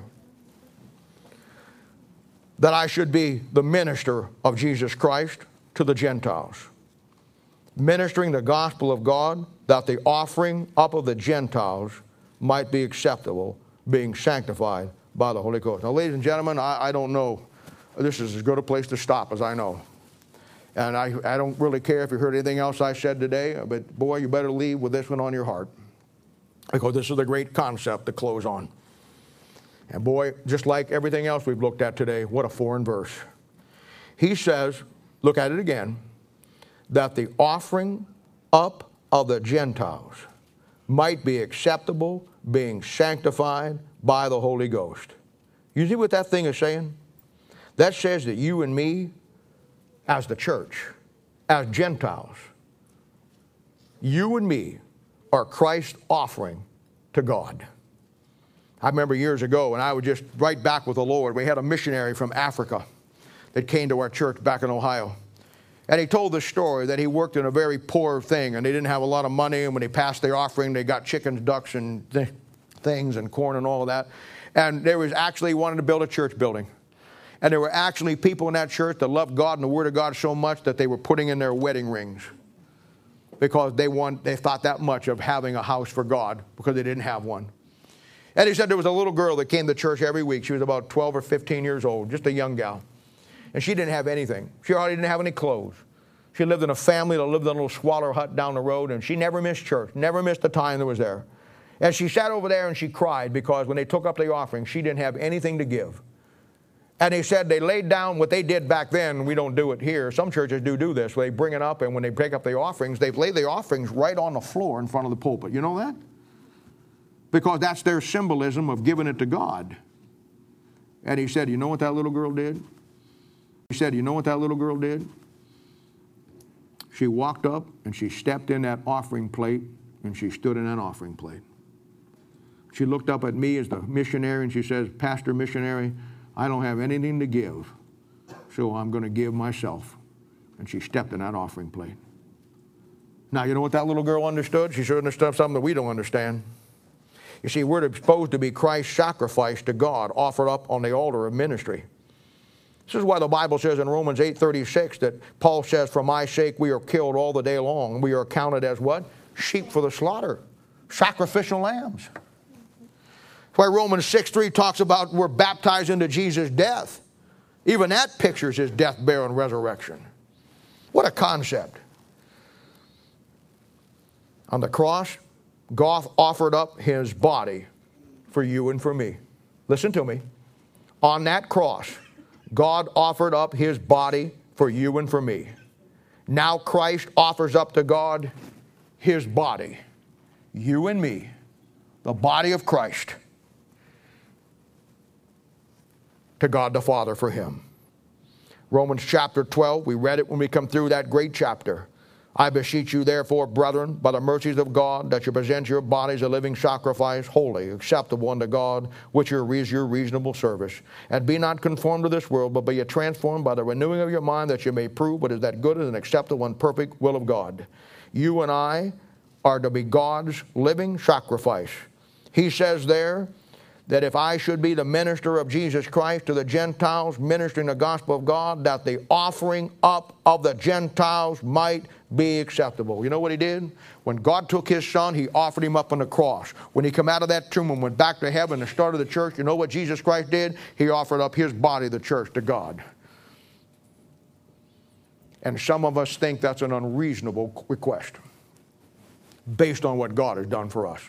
That I should be the minister of Jesus Christ to the Gentiles, ministering the gospel of God, that the offering up of the Gentiles might be acceptable, being sanctified by the Holy Ghost. Now, ladies and gentlemen, I don't know. This is as good a place to stop as I know. And I don't really care if you heard anything else I said today, but boy, you better leave with this one on your heart. Because this is a great concept to close on. And boy, just like everything else we've looked at today, what a foreign verse. He says, look at it again, that the offering up of the Gentiles might be acceptable, being sanctified by the Holy Ghost. You see what that thing is saying? That says that you and me, as the church, as Gentiles, you and me are Christ's offering to God. I remember years ago when I was just right back with the Lord, we had a missionary from Africa that came to our church back in Ohio. And he told this story that he worked in a very poor thing, and they didn't have a lot of money, and when they passed their offering, they got chickens, ducks, and things, and corn and all of that. And there was actually wanted to build a church building. And there were actually people in that church that loved God and the Word of God so much that they were putting in their wedding rings because they thought that much of having a house for God because they didn't have one. And he said there was a little girl that came to church every week. She was about 12 or 15 years old, just a young gal. And she didn't have anything. She already didn't have any clothes. She lived in a family that lived in a little squalor hut down the road, and she never missed church, never missed the time that was there. And she sat over there and she cried because when they took up the offering, she didn't have anything to give. And they said they laid down what they did back then. We don't do it here. Some churches do this. They bring it up, and when they take up the offerings, they lay the offerings right on the floor in front of the pulpit. You know that? Because that's their symbolism of giving it to God. And he said, you know what that little girl did? He said, you know what that little girl did? She walked up and she stepped in that offering plate and she stood in that offering plate. She looked up at me as the missionary and she says, Pastor missionary, I don't have anything to give, so I'm going to give myself. And she stepped in that offering plate. Now, you know what that little girl understood? She sure understood something that we don't understand. You see, we're supposed to be Christ's sacrifice to God, offered up on the altar of ministry. This is why the Bible says in Romans 8:36 that Paul says, for my sake we are killed all the day long. We are counted as what? Sheep for the slaughter. Sacrificial lambs. That's why Romans 6:3 talks about we're baptized into Jesus' death. Even that pictures his death, burial, and resurrection. What a concept. On the cross, God offered up his body for you and for me. Listen to me. On that cross, God offered up his body for you and for me. Now Christ offers up to God his body, you and me, the body of Christ, to God the Father for him. Romans chapter 12, we read it when we come through that great chapter. I beseech you therefore, brethren, by the mercies of God, that you present your bodies a living sacrifice, holy, acceptable unto God, which is your reasonable service. And be not conformed to this world, but be ye transformed by the renewing of your mind, that you may prove what is that good and acceptable and perfect will of God. You and I are to be God's living sacrifice. He says there that if I should be the minister of Jesus Christ to the Gentiles, ministering the gospel of God, that the offering up of the Gentiles might be acceptable. You know what he did? When God took his son, he offered him up on the cross. When he came out of that tomb and went back to heaven and started the church, you know what Jesus Christ did? He offered up his body, the church, to God. And some of us think that's an unreasonable request based on what God has done for us.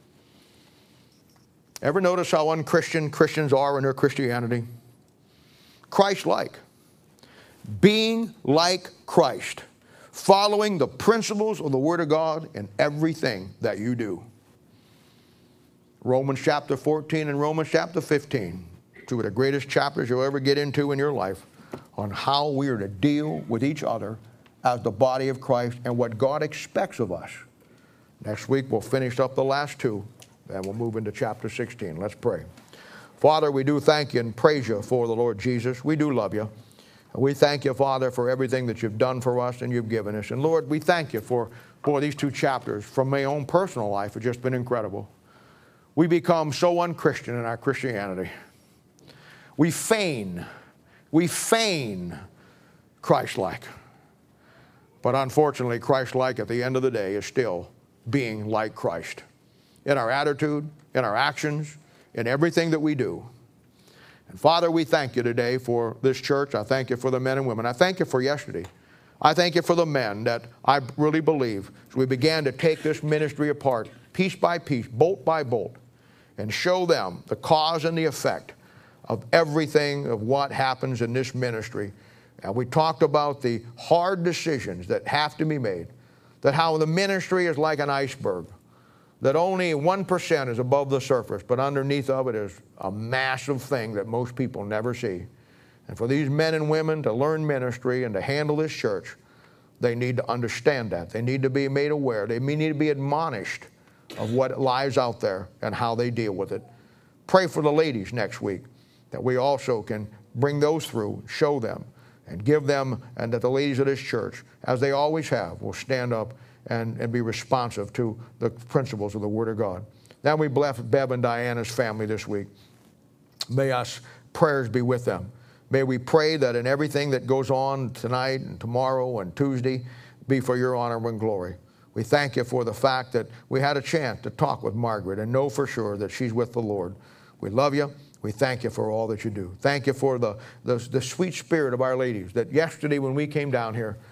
Ever notice how unchristian Christians are in their Christianity? Christ-like. Being like Christ. Following the principles of the Word of God in everything that you do. Romans chapter 14 and Romans chapter 15. Two of the greatest chapters you'll ever get into in your life on how we are to deal with each other as the body of Christ and what God expects of us. Next week we'll finish up the last two. And we'll move into chapter 16. Let's pray. Father, we do thank you and praise you for the Lord Jesus. We do love you. And we thank you, Father, for everything that you've done for us and you've given us. And Lord, we thank you for these two chapters from my own personal life. It's just been incredible. We become so unchristian in our Christianity. We feign Christ-like. But unfortunately, Christ-like at the end of the day is still being like Christ. In our attitude, in our actions, in everything that we do. And Father, we thank you today for this church. I thank you for the men and women. I thank you for yesterday. I thank you for the men that I really believe, as we began to take this ministry apart, piece by piece, bolt by bolt, and show them the cause and the effect of everything of what happens in this ministry. And we talked about the hard decisions that have to be made, that how the ministry is like an iceberg, that only 1% is above the surface, but underneath of it is a massive thing that most people never see. And for these men and women to learn ministry and to handle this church, they need to understand that. They need to be made aware. They need to be admonished of what lies out there and how they deal with it. Pray for the ladies next week, that we also can bring those through, show them, and give them, and that the ladies of this church, as they always have, will stand up and be responsive to the principles of the Word of God. Now we bless Bev and Diana's family this week. May us prayers be with them. May we pray that in everything that goes on tonight and tomorrow and Tuesday be for your honor and glory. We thank you for the fact that we had a chance to talk with Margaret and know for sure that she's with the Lord. We love you. We thank you for all that you do. Thank you for the sweet spirit of our ladies, that yesterday when we came down here,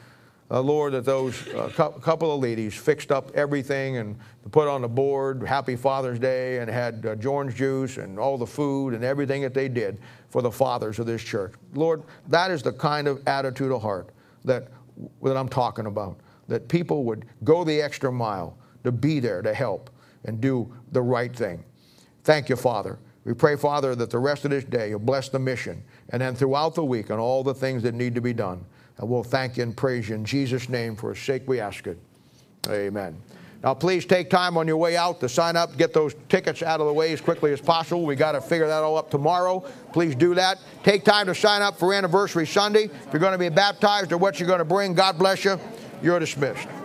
Lord, that those couple of ladies fixed up everything and put on the board Happy Father's Day and had orange juice and all the food and everything that they did for the fathers of this church. Lord, that is the kind of attitude of heart that I'm talking about, that people would go the extra mile to be there to help and do the right thing. Thank you, Father. We pray, Father, that the rest of this day you'll bless the mission and then throughout the week and all the things that need to be done. And we'll thank you and praise you in Jesus' name. For his sake we ask it. Amen. Now, please take time on your way out to sign up, get those tickets out of the way as quickly as possible. We got to figure that all up tomorrow. Please do that. Take time to sign up for Anniversary Sunday. If you're going to be baptized or what you're going to bring, God bless you. You're dismissed.